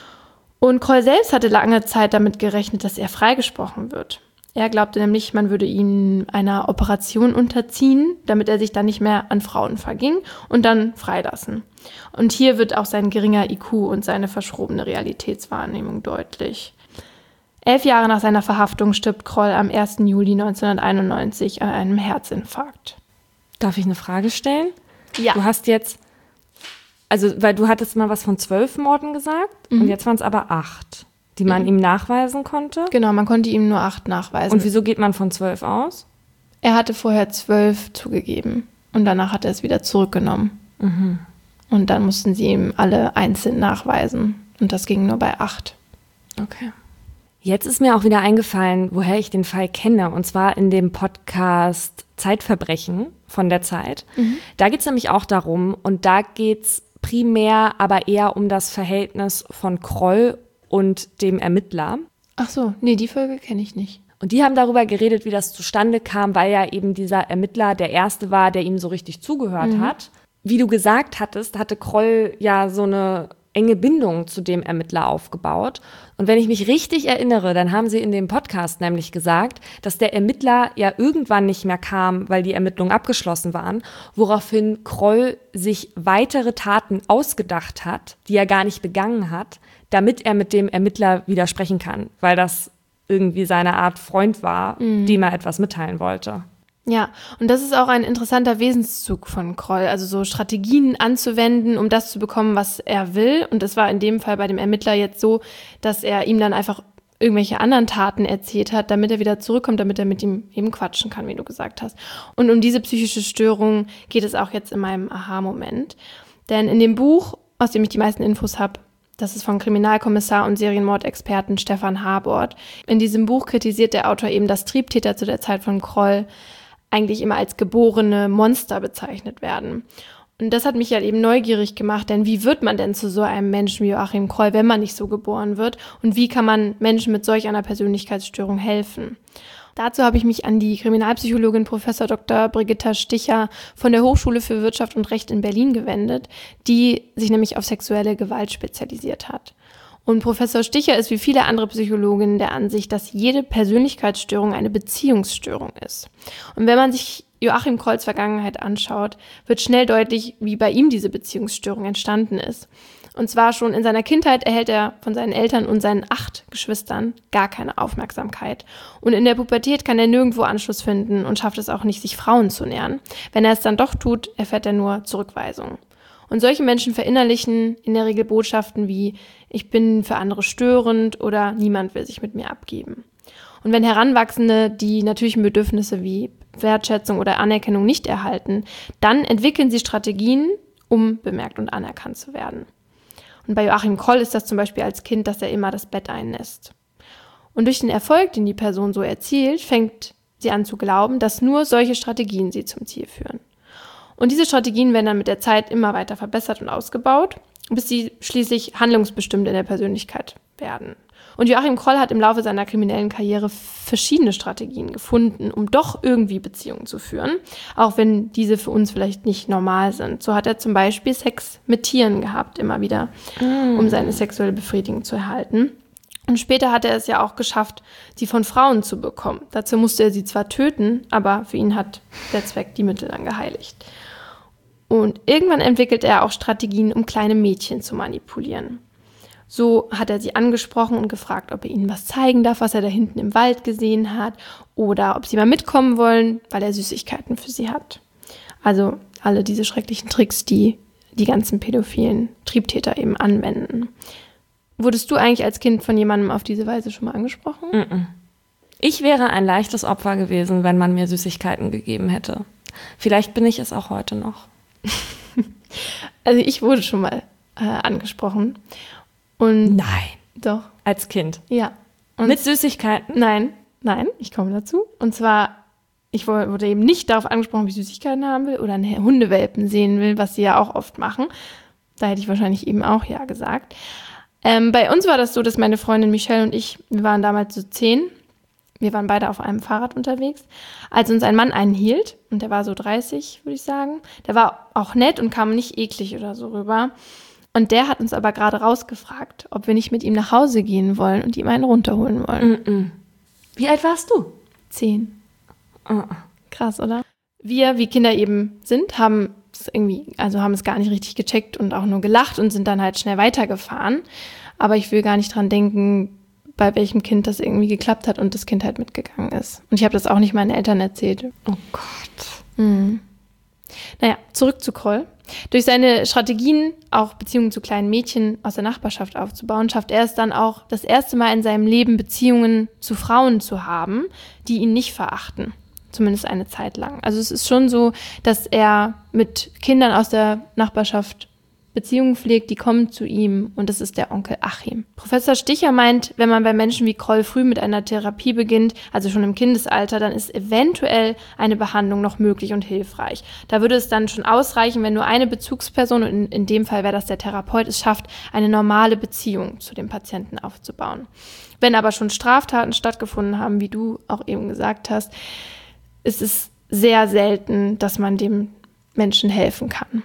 Und Kroll selbst hatte lange Zeit damit gerechnet, dass er freigesprochen wird. Er glaubte nämlich, man würde ihn einer Operation unterziehen, damit er sich dann nicht mehr an Frauen verging und dann freilassen. Und hier wird auch sein geringer I Q und seine verschrobene Realitätswahrnehmung deutlich. Elf Jahre nach seiner Verhaftung stirbt Kroll am ersten Juli neunzehnhunderteinundneunzig an einem Herzinfarkt. Darf ich eine Frage stellen? Ja. Du hast jetzt, also weil du hattest mal was von zwölf Morden gesagt mhm. und jetzt waren es aber acht, die man mhm. ihm nachweisen konnte. Genau, man konnte ihm nur acht nachweisen. Und wieso geht man von zwölf aus? Er hatte vorher zwölf zugegeben und danach hat er es wieder zurückgenommen. Mhm. Und dann mussten sie ihm alle einzeln nachweisen und das ging nur bei acht. Okay. Jetzt ist mir auch wieder eingefallen, woher ich den Fall kenne, und zwar in dem Podcast Zeitverbrechen von der Zeit. Mhm. Da geht es nämlich auch darum, und da geht es primär aber eher um das Verhältnis von Kroll und dem Ermittler. Ach so, nee, die Folge kenne ich nicht. Und die haben darüber geredet, wie das zustande kam, weil ja eben dieser Ermittler der Erste war, der ihm so richtig zugehört mhm. hat. Wie du gesagt hattest, hatte Kroll ja so eine enge Bindung zu dem Ermittler aufgebaut. Und wenn ich mich richtig erinnere, dann haben sie in dem Podcast nämlich gesagt, dass der Ermittler ja irgendwann nicht mehr kam, weil die Ermittlungen abgeschlossen waren, woraufhin Kroll sich weitere Taten ausgedacht hat, die er gar nicht begangen hat, damit er mit dem Ermittler widersprechen kann, weil das irgendwie seine Art Freund war, mhm. dem er etwas mitteilen wollte. Ja, und das ist auch ein interessanter Wesenszug von Kroll, also so Strategien anzuwenden, um das zu bekommen, was er will. Und es war in dem Fall bei dem Ermittler jetzt so, dass er ihm dann einfach irgendwelche anderen Taten erzählt hat, damit er wieder zurückkommt, damit er mit ihm eben quatschen kann, wie du gesagt hast. Und um diese psychische Störung geht es auch jetzt in meinem Aha-Moment. Denn in dem Buch, aus dem ich die meisten Infos habe, das ist vom Kriminalkommissar und Serienmordexperten Stefan Habort. In diesem Buch kritisiert der Autor eben, dass Triebtäter zu der Zeit von Kroll eigentlich immer als geborene Monster bezeichnet werden. Und das hat mich halt eben neugierig gemacht, denn wie wird man denn zu so einem Menschen wie Joachim Kroll, wenn man nicht so geboren wird? Und wie kann man Menschen mit solch einer Persönlichkeitsstörung helfen? Dazu habe ich mich an die Kriminalpsychologin Professor Doktor Brigitta Sticher von der Hochschule für Wirtschaft und Recht in Berlin gewendet, die sich nämlich auf sexuelle Gewalt spezialisiert hat. Und Professor Sticher ist wie viele andere Psychologinnen der Ansicht, dass jede Persönlichkeitsstörung eine Beziehungsstörung ist. Und wenn man sich Joachim Krolls Vergangenheit anschaut, wird schnell deutlich, wie bei ihm diese Beziehungsstörung entstanden ist. Und zwar schon in seiner Kindheit erhält er von seinen Eltern und seinen acht Geschwistern gar keine Aufmerksamkeit. Und in der Pubertät kann er nirgendwo Anschluss finden und schafft es auch nicht, sich Frauen zu nähern. Wenn er es dann doch tut, erfährt er nur Zurückweisung. Und solche Menschen verinnerlichen in der Regel Botschaften wie „Ich bin für andere störend" oder „Niemand will sich mit mir abgeben". Und wenn Heranwachsende die natürlichen Bedürfnisse wie Wertschätzung oder Anerkennung nicht erhalten, dann entwickeln sie Strategien, um bemerkt und anerkannt zu werden. Und bei Joachim Kroll ist das zum Beispiel als Kind, dass er immer das Bett einnässt. Und durch den Erfolg, den die Person so erzielt, fängt sie an zu glauben, dass nur solche Strategien sie zum Ziel führen. Und diese Strategien werden dann mit der Zeit immer weiter verbessert und ausgebaut, bis sie schließlich handlungsbestimmt in der Persönlichkeit werden. Und Joachim Kroll hat im Laufe seiner kriminellen Karriere verschiedene Strategien gefunden, um doch irgendwie Beziehungen zu führen, auch wenn diese für uns vielleicht nicht normal sind. So hat er zum Beispiel Sex mit Tieren gehabt, immer wieder, mm. um seine sexuelle Befriedigung zu erhalten. Und später hat er es ja auch geschafft, sie von Frauen zu bekommen. Dazu musste er sie zwar töten, aber für ihn hat der Zweck die Mittel dann geheiligt. Und irgendwann entwickelt er auch Strategien, um kleine Mädchen zu manipulieren. So hat er sie angesprochen und gefragt, ob er ihnen was zeigen darf, was er da hinten im Wald gesehen hat, oder ob sie mal mitkommen wollen, weil er Süßigkeiten für sie hat. Also alle diese schrecklichen Tricks, die die ganzen pädophilen Triebtäter eben anwenden. Wurdest du eigentlich als Kind von jemandem auf diese Weise schon mal angesprochen? Mm-mm. Ich wäre ein leichtes Opfer gewesen, wenn man mir Süßigkeiten gegeben hätte. Vielleicht bin ich es auch heute noch. Also ich wurde schon mal äh, angesprochen. Und nein. Doch. Als Kind? Ja. Und mit Süßigkeiten? Nein, nein, ich komme dazu. Und zwar, ich wurde eben nicht darauf angesprochen, ob ich Süßigkeiten haben will oder einen Hundewelpen sehen will, was sie ja auch oft machen. Da hätte ich wahrscheinlich eben auch ja gesagt. Ähm, bei uns war das so, dass meine Freundin Michelle und ich, wir waren damals so zehn, wir waren beide auf einem Fahrrad unterwegs, als uns ein Mann einhielt, und der war so dreißig, würde ich sagen. Der war auch nett und kam nicht eklig oder so rüber. Und der hat uns aber gerade rausgefragt, ob wir nicht mit ihm nach Hause gehen wollen und ihm einen runterholen wollen. Mm-mm. Wie alt warst du? Zehn. Oh. Krass, oder? Wir, wie Kinder eben sind, haben es irgendwie, also haben es gar nicht richtig gecheckt und auch nur gelacht und sind dann halt schnell weitergefahren. Aber ich will gar nicht dran denken, bei welchem Kind das irgendwie geklappt hat und das Kind halt mitgegangen ist. Und ich habe das auch nicht meinen Eltern erzählt. Oh Gott. Mhm. Naja, zurück zu Kroll. Durch seine Strategien, auch Beziehungen zu kleinen Mädchen aus der Nachbarschaft aufzubauen, schafft er es dann auch, das erste Mal in seinem Leben Beziehungen zu Frauen zu haben, die ihn nicht verachten. Zumindest eine Zeit lang. Also es ist schon so, dass er mit Kindern aus der Nachbarschaft Beziehungen pflegt, die kommen zu ihm, und das ist der Onkel Achim. Professor Sticher meint, wenn man bei Menschen wie Kroll früh mit einer Therapie beginnt, also schon im Kindesalter, dann ist eventuell eine Behandlung noch möglich und hilfreich. Da würde es dann schon ausreichen, wenn nur eine Bezugsperson, und in, in dem Fall wäre das der Therapeut, es schafft, eine normale Beziehung zu dem Patienten aufzubauen. Wenn aber schon Straftaten stattgefunden haben, wie du auch eben gesagt hast, ist es sehr selten, dass man dem Menschen helfen kann,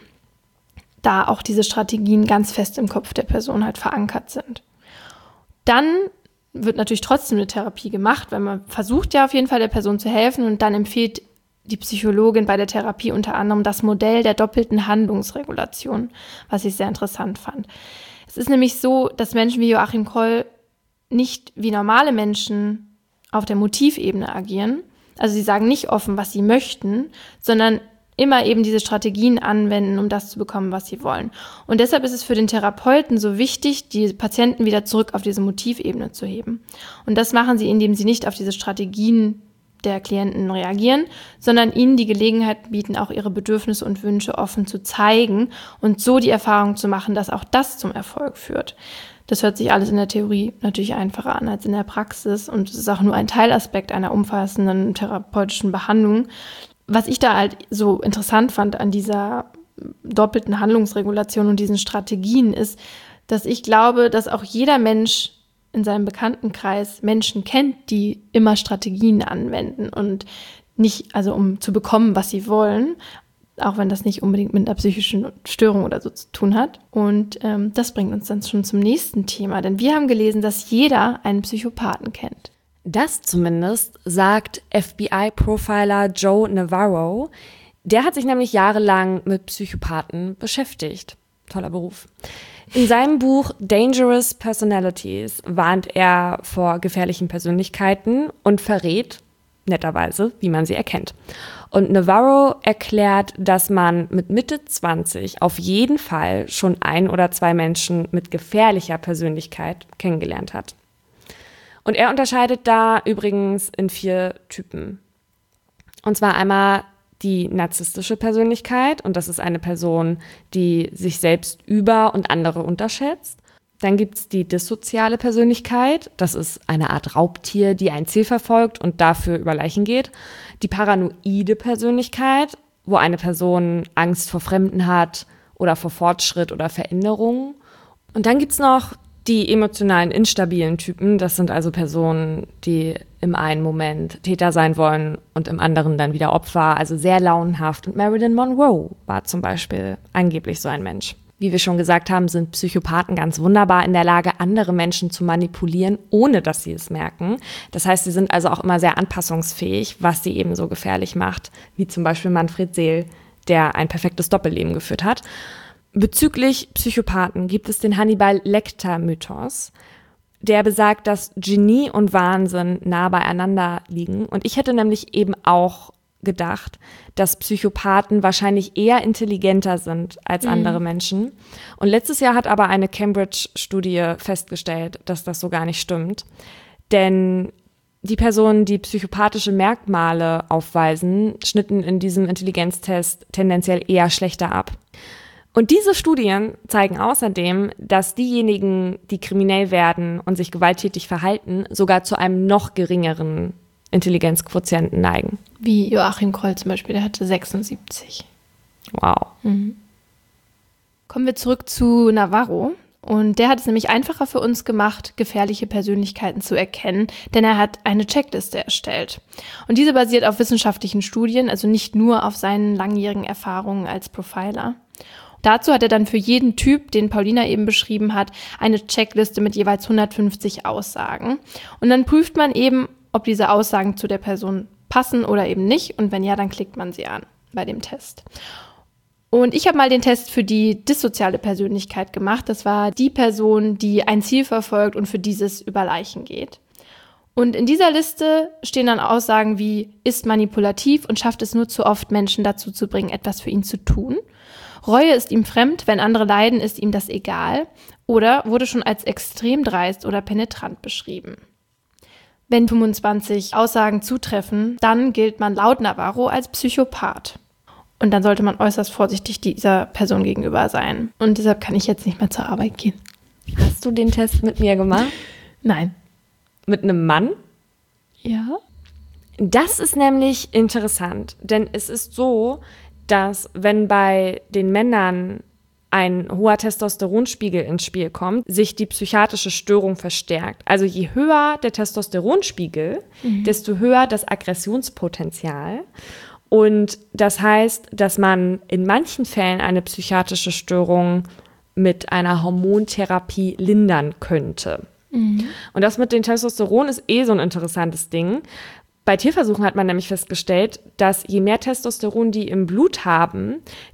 da auch diese Strategien ganz fest im Kopf der Person halt verankert sind. Dann wird natürlich trotzdem eine Therapie gemacht, weil man versucht ja auf jeden Fall der Person zu helfen, und dann empfiehlt die Psychologin bei der Therapie unter anderem das Modell der doppelten Handlungsregulation, was ich sehr interessant fand. Es ist nämlich so, dass Menschen wie Joachim Kroll nicht wie normale Menschen auf der Motivebene agieren. Also sie sagen nicht offen, was sie möchten, sondern immer eben diese Strategien anwenden, um das zu bekommen, was sie wollen. Und deshalb ist es für den Therapeuten so wichtig, die Patienten wieder zurück auf diese Motivebene zu heben. Und das machen sie, indem sie nicht auf diese Strategien der Klienten reagieren, sondern ihnen die Gelegenheit bieten, auch ihre Bedürfnisse und Wünsche offen zu zeigen und so die Erfahrung zu machen, dass auch das zum Erfolg führt. Das hört sich alles in der Theorie natürlich einfacher an als in der Praxis, und es ist auch nur ein Teilaspekt einer umfassenden therapeutischen Behandlung. Was ich da halt so interessant fand an dieser doppelten Handlungsregulation und diesen Strategien ist, dass ich glaube, dass auch jeder Mensch in seinem Bekanntenkreis Menschen kennt, die immer Strategien anwenden und nicht, also um zu bekommen, was sie wollen, auch wenn das nicht unbedingt mit einer psychischen Störung oder so zu tun hat. Und ähm, das bringt uns dann schon zum nächsten Thema, denn wir haben gelesen, dass jeder einen Psychopathen kennt. Das zumindest sagt F B I-Profiler Joe Navarro. Der hat sich nämlich jahrelang mit Psychopathen beschäftigt. Toller Beruf. In seinem Buch Dangerous Personalities warnt er vor gefährlichen Persönlichkeiten und verrät, netterweise, wie man sie erkennt. Und Navarro erklärt, dass man mit Mitte zwanzig auf jeden Fall schon ein oder zwei Menschen mit gefährlicher Persönlichkeit kennengelernt hat. Und er unterscheidet da übrigens in vier Typen. Und zwar einmal die narzisstische Persönlichkeit, und das ist eine Person, die sich selbst über und andere unterschätzt. Dann gibt es die dissoziale Persönlichkeit, das ist eine Art Raubtier, die ein Ziel verfolgt und dafür über Leichen geht. Die paranoide Persönlichkeit, wo eine Person Angst vor Fremden hat oder vor Fortschritt oder Veränderung. Und dann gibt es noch die emotionalen instabilen Typen, das sind also Personen, die im einen Moment Täter sein wollen und im anderen dann wieder Opfer, also sehr launenhaft. Und Marilyn Monroe war zum Beispiel angeblich so ein Mensch. Wie wir schon gesagt haben, sind Psychopathen ganz wunderbar in der Lage, andere Menschen zu manipulieren, ohne dass sie es merken. Das heißt, sie sind also auch immer sehr anpassungsfähig, was sie eben so gefährlich macht, wie zum Beispiel Manfred Seel, der ein perfektes Doppelleben geführt hat. Bezüglich Psychopathen gibt es den Hannibal-Lecter-Mythos, der besagt, dass Genie und Wahnsinn nah beieinander liegen. Und ich hätte nämlich eben auch gedacht, dass Psychopathen wahrscheinlich eher intelligenter sind als mhm. andere Menschen. Und letztes Jahr hat aber eine Cambridge-Studie festgestellt, dass das so gar nicht stimmt. Denn die Personen, die psychopathische Merkmale aufweisen, schnitten in diesem Intelligenztest tendenziell eher schlechter ab. Und diese Studien zeigen außerdem, dass diejenigen, die kriminell werden und sich gewalttätig verhalten, sogar zu einem noch geringeren Intelligenzquotienten neigen. Wie Joachim Kroll zum Beispiel, der hatte sechsundsiebzig. Wow. Mhm. Kommen wir zurück zu Navarro. Und der hat es nämlich einfacher für uns gemacht, gefährliche Persönlichkeiten zu erkennen, denn er hat eine Checkliste erstellt. Und diese basiert auf wissenschaftlichen Studien, also nicht nur auf seinen langjährigen Erfahrungen als Profiler. Dazu hat er dann für jeden Typ, den Paulina eben beschrieben hat, eine Checkliste mit jeweils hundertfünfzig Aussagen. Und dann prüft man eben, ob diese Aussagen zu der Person passen oder eben nicht. Und wenn ja, dann klickt man sie an bei dem Test. Und ich habe mal den Test für die dissoziale Persönlichkeit gemacht. Das war die Person, die ein Ziel verfolgt und für dieses über Leichen geht. Und in dieser Liste stehen dann Aussagen wie, ist manipulativ und schafft es nur zu oft, Menschen dazu zu bringen, etwas für ihn zu tun. Reue ist ihm fremd, wenn andere leiden, ist ihm das egal. Oder wurde schon als extrem dreist oder penetrant beschrieben. Wenn fünfundzwanzig Aussagen zutreffen, dann gilt man laut Navarro als Psychopath. Und dann sollte man äußerst vorsichtig dieser Person gegenüber sein. Und deshalb kann ich jetzt nicht mehr zur Arbeit gehen. Hast du den Test mit mir gemacht? Nein. Mit einem Mann? Ja. Das ist nämlich interessant, denn es ist so, dass wenn bei den Männern ein hoher Testosteronspiegel ins Spiel kommt, sich die psychiatrische Störung verstärkt. Also je höher der Testosteronspiegel, mhm. desto höher das Aggressionspotenzial. Und das heißt, dass man in manchen Fällen eine psychiatrische Störung mit einer Hormontherapie lindern könnte. Mhm. Und das mit dem Testosteron ist eh so ein interessantes Ding. Bei Tierversuchen hat man nämlich festgestellt, dass je mehr Testosteron die im Blut haben,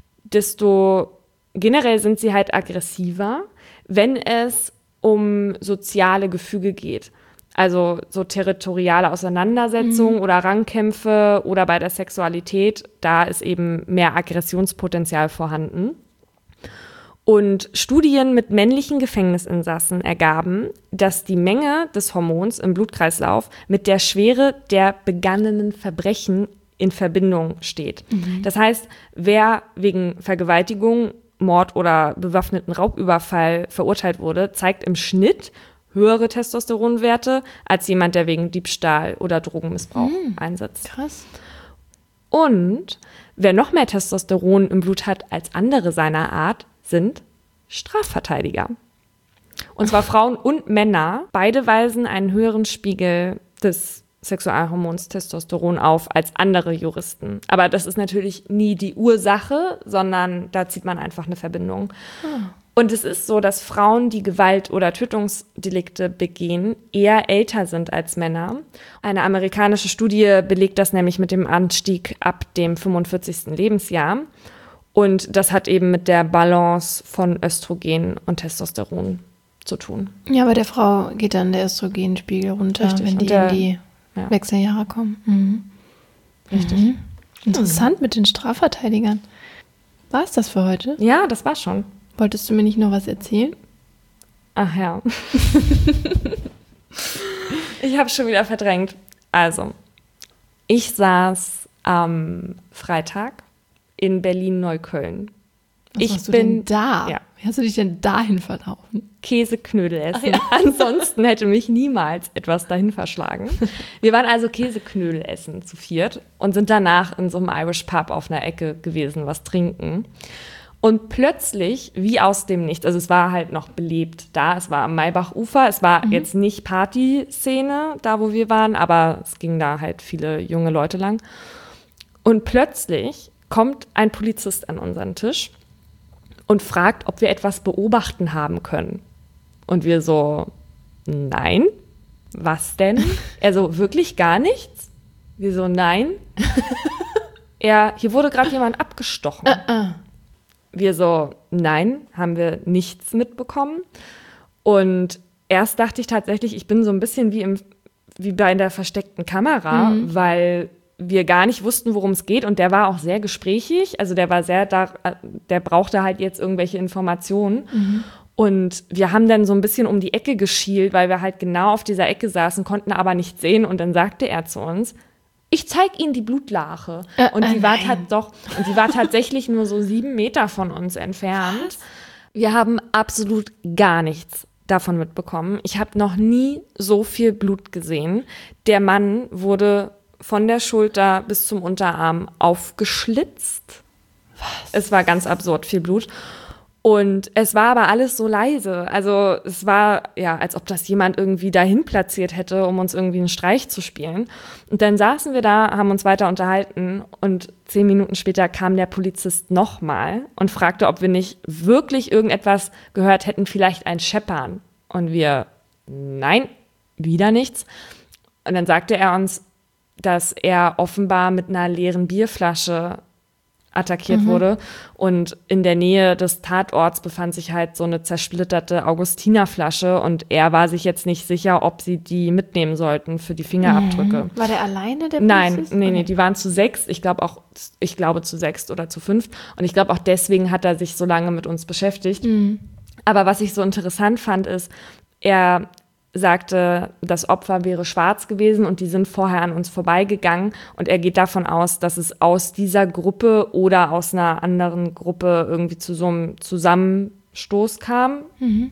desto generell sind sie halt aggressiver, wenn es um soziale Gefüge geht. Also so territoriale Auseinandersetzungen mhm. oder Rangkämpfe oder bei der Sexualität, da ist eben mehr Aggressionspotenzial vorhanden. Und Studien mit männlichen Gefängnisinsassen ergaben, dass die Menge des Hormons im Blutkreislauf mit der Schwere der begangenen Verbrechen in Verbindung steht. Mhm. Das heißt, wer wegen Vergewaltigung, Mord oder bewaffneten Raubüberfall verurteilt wurde, zeigt im Schnitt höhere Testosteronwerte als jemand, der wegen Diebstahl oder Drogenmissbrauch mhm. einsetzt. Krass. Und Wer noch mehr Testosteron im Blut hat als andere seiner Art, sind Strafverteidiger. Und zwar Frauen und Männer. Beide weisen einen höheren Spiegel des Sexualhormons Testosteron auf als andere Juristen. Aber das ist natürlich nie die Ursache, sondern da zieht man einfach eine Verbindung. Hm. Und es ist so, dass Frauen, die Gewalt- oder Tötungsdelikte begehen, eher älter sind als Männer. Eine amerikanische Studie belegt das nämlich mit dem Anstieg ab dem fünfundvierzigsten Lebensjahr. Und das hat eben mit der Balance von Östrogen und Testosteron zu tun. Ja, bei der Frau geht dann der Östrogenspiegel runter, Richtig. wenn die der, in die ja. Wechseljahre kommen. Mhm. Richtig. Mhm. Interessant mhm. mit den Strafverteidigern. War es das für heute? Ja, das war schon. Wolltest du mir nicht noch was erzählen? Ach ja. Ich habe schon wieder verdrängt. Also, ich saß am Freitag in Berlin-Neukölln. Was ich warst du bin denn da? Ja. Wie hast du dich denn dahin verlaufen? Käseknödel essen. Ja. Ansonsten hätte mich niemals etwas dahin verschlagen. Wir waren also Käseknödel essen zu viert und sind danach in so einem Irish Pub auf einer Ecke gewesen, was trinken. Und plötzlich, wie aus dem Nichts, also es war halt noch belebt da, es war am Maybachufer, es war mhm. jetzt nicht Partyszene, da wo wir waren, aber es gingen da halt viele junge Leute lang. Und plötzlich kommt ein Polizist an unseren Tisch und fragt, ob wir etwas beobachten haben können. Und wir so, nein, was denn? Er so, wirklich gar nichts? Wir so, nein. Er, hier wurde gerade jemand abgestochen. Uh-uh. Wir so, nein, haben wir nichts mitbekommen. Und erst dachte ich tatsächlich, ich bin so ein bisschen wie, im, wie bei der versteckten Kamera, mhm. weil wir gar nicht wussten, worum es geht. Und der war auch sehr gesprächig. Also der war sehr, da, der brauchte halt jetzt irgendwelche Informationen. Mhm. Und wir haben dann so ein bisschen um die Ecke geschielt, weil wir halt genau auf dieser Ecke saßen, konnten aber nicht sehen. Und dann sagte er zu uns, ich zeig Ihnen die Blutlache. Äh, und die äh, war ta- doch, und die war tatsächlich nur so sieben Meter von uns entfernt. Was? Wir haben absolut gar nichts davon mitbekommen. Ich habe noch nie so viel Blut gesehen. Der Mann wurde von der Schulter bis zum Unterarm aufgeschlitzt. Was? Es war ganz absurd viel Blut. Und es war aber alles so leise. Also es war, ja, als ob das jemand irgendwie dahin platziert hätte, um uns irgendwie einen Streich zu spielen. Und dann saßen wir da, haben uns weiter unterhalten und zehn Minuten später kam der Polizist nochmal und fragte, ob wir nicht wirklich irgendetwas gehört hätten, vielleicht ein Scheppern. Und wir, nein, wieder nichts. Und dann sagte er uns, dass er offenbar mit einer leeren Bierflasche attackiert mhm. wurde. Und in der Nähe des Tatorts befand sich halt so eine zersplitterte Augustinerflasche und er war sich jetzt nicht sicher, ob sie die mitnehmen sollten für die Fingerabdrücke. Mhm. War der alleine, der Nein, Polizist? nee, nee, die waren zu sechs. Ich glaube auch, ich glaube zu sechs oder zu fünf. Und ich glaube auch deswegen hat er sich so lange mit uns beschäftigt. Mhm. Aber was ich so interessant fand, ist, er sagte, das Opfer wäre schwarz gewesen und die sind vorher an uns vorbeigegangen und er geht davon aus, dass es aus dieser Gruppe oder aus einer anderen Gruppe irgendwie zu so einem Zusammenstoß kam. Mhm.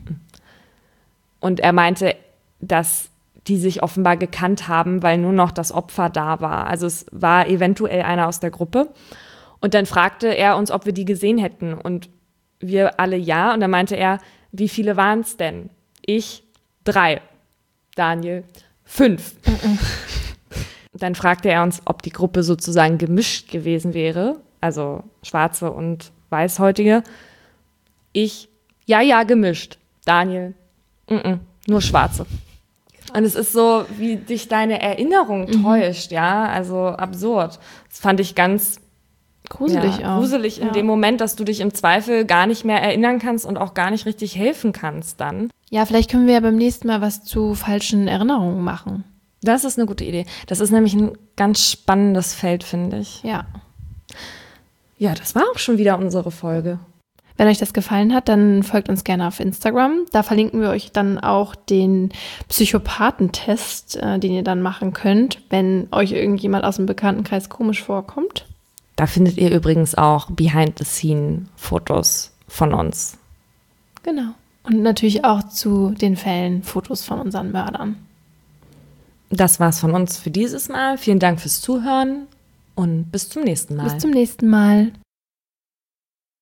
Und er meinte, dass die sich offenbar gekannt haben, weil nur noch das Opfer da war. Also es war eventuell einer aus der Gruppe. Und dann fragte er uns, ob wir die gesehen hätten und wir alle ja. Und dann meinte er, wie viele waren es denn? Ich, drei. Daniel, fünf. Mhm. Dann fragte er uns, ob die Gruppe sozusagen gemischt gewesen wäre, also Schwarze und Weißhäutige. Ich, ja, ja, gemischt. Daniel, mm-mm, nur Schwarze. Und es ist so, wie dich deine Erinnerung mhm. täuscht, ja, also absurd. Das fand ich ganz gruselig ja, auch. Gruselig in ja. dem Moment, dass du dich im Zweifel gar nicht mehr erinnern kannst und auch gar nicht richtig helfen kannst dann. Ja, vielleicht können wir ja beim nächsten Mal was zu falschen Erinnerungen machen. Das ist eine gute Idee. Das ist nämlich ein ganz spannendes Feld, finde ich. Ja. Ja, das war auch schon wieder unsere Folge. Wenn euch das gefallen hat, dann folgt uns gerne auf Instagram. Da verlinken wir euch dann auch den Psychopathentest, äh, den ihr dann machen könnt, wenn euch irgendjemand aus dem Bekanntenkreis komisch vorkommt. Da findet ihr übrigens auch Behind-the-Scene-Fotos von uns. Genau. Und natürlich auch zu den Fällen Fotos von unseren Mördern. Das war's von uns für dieses Mal. Vielen Dank fürs Zuhören und bis zum nächsten Mal. Bis zum nächsten Mal.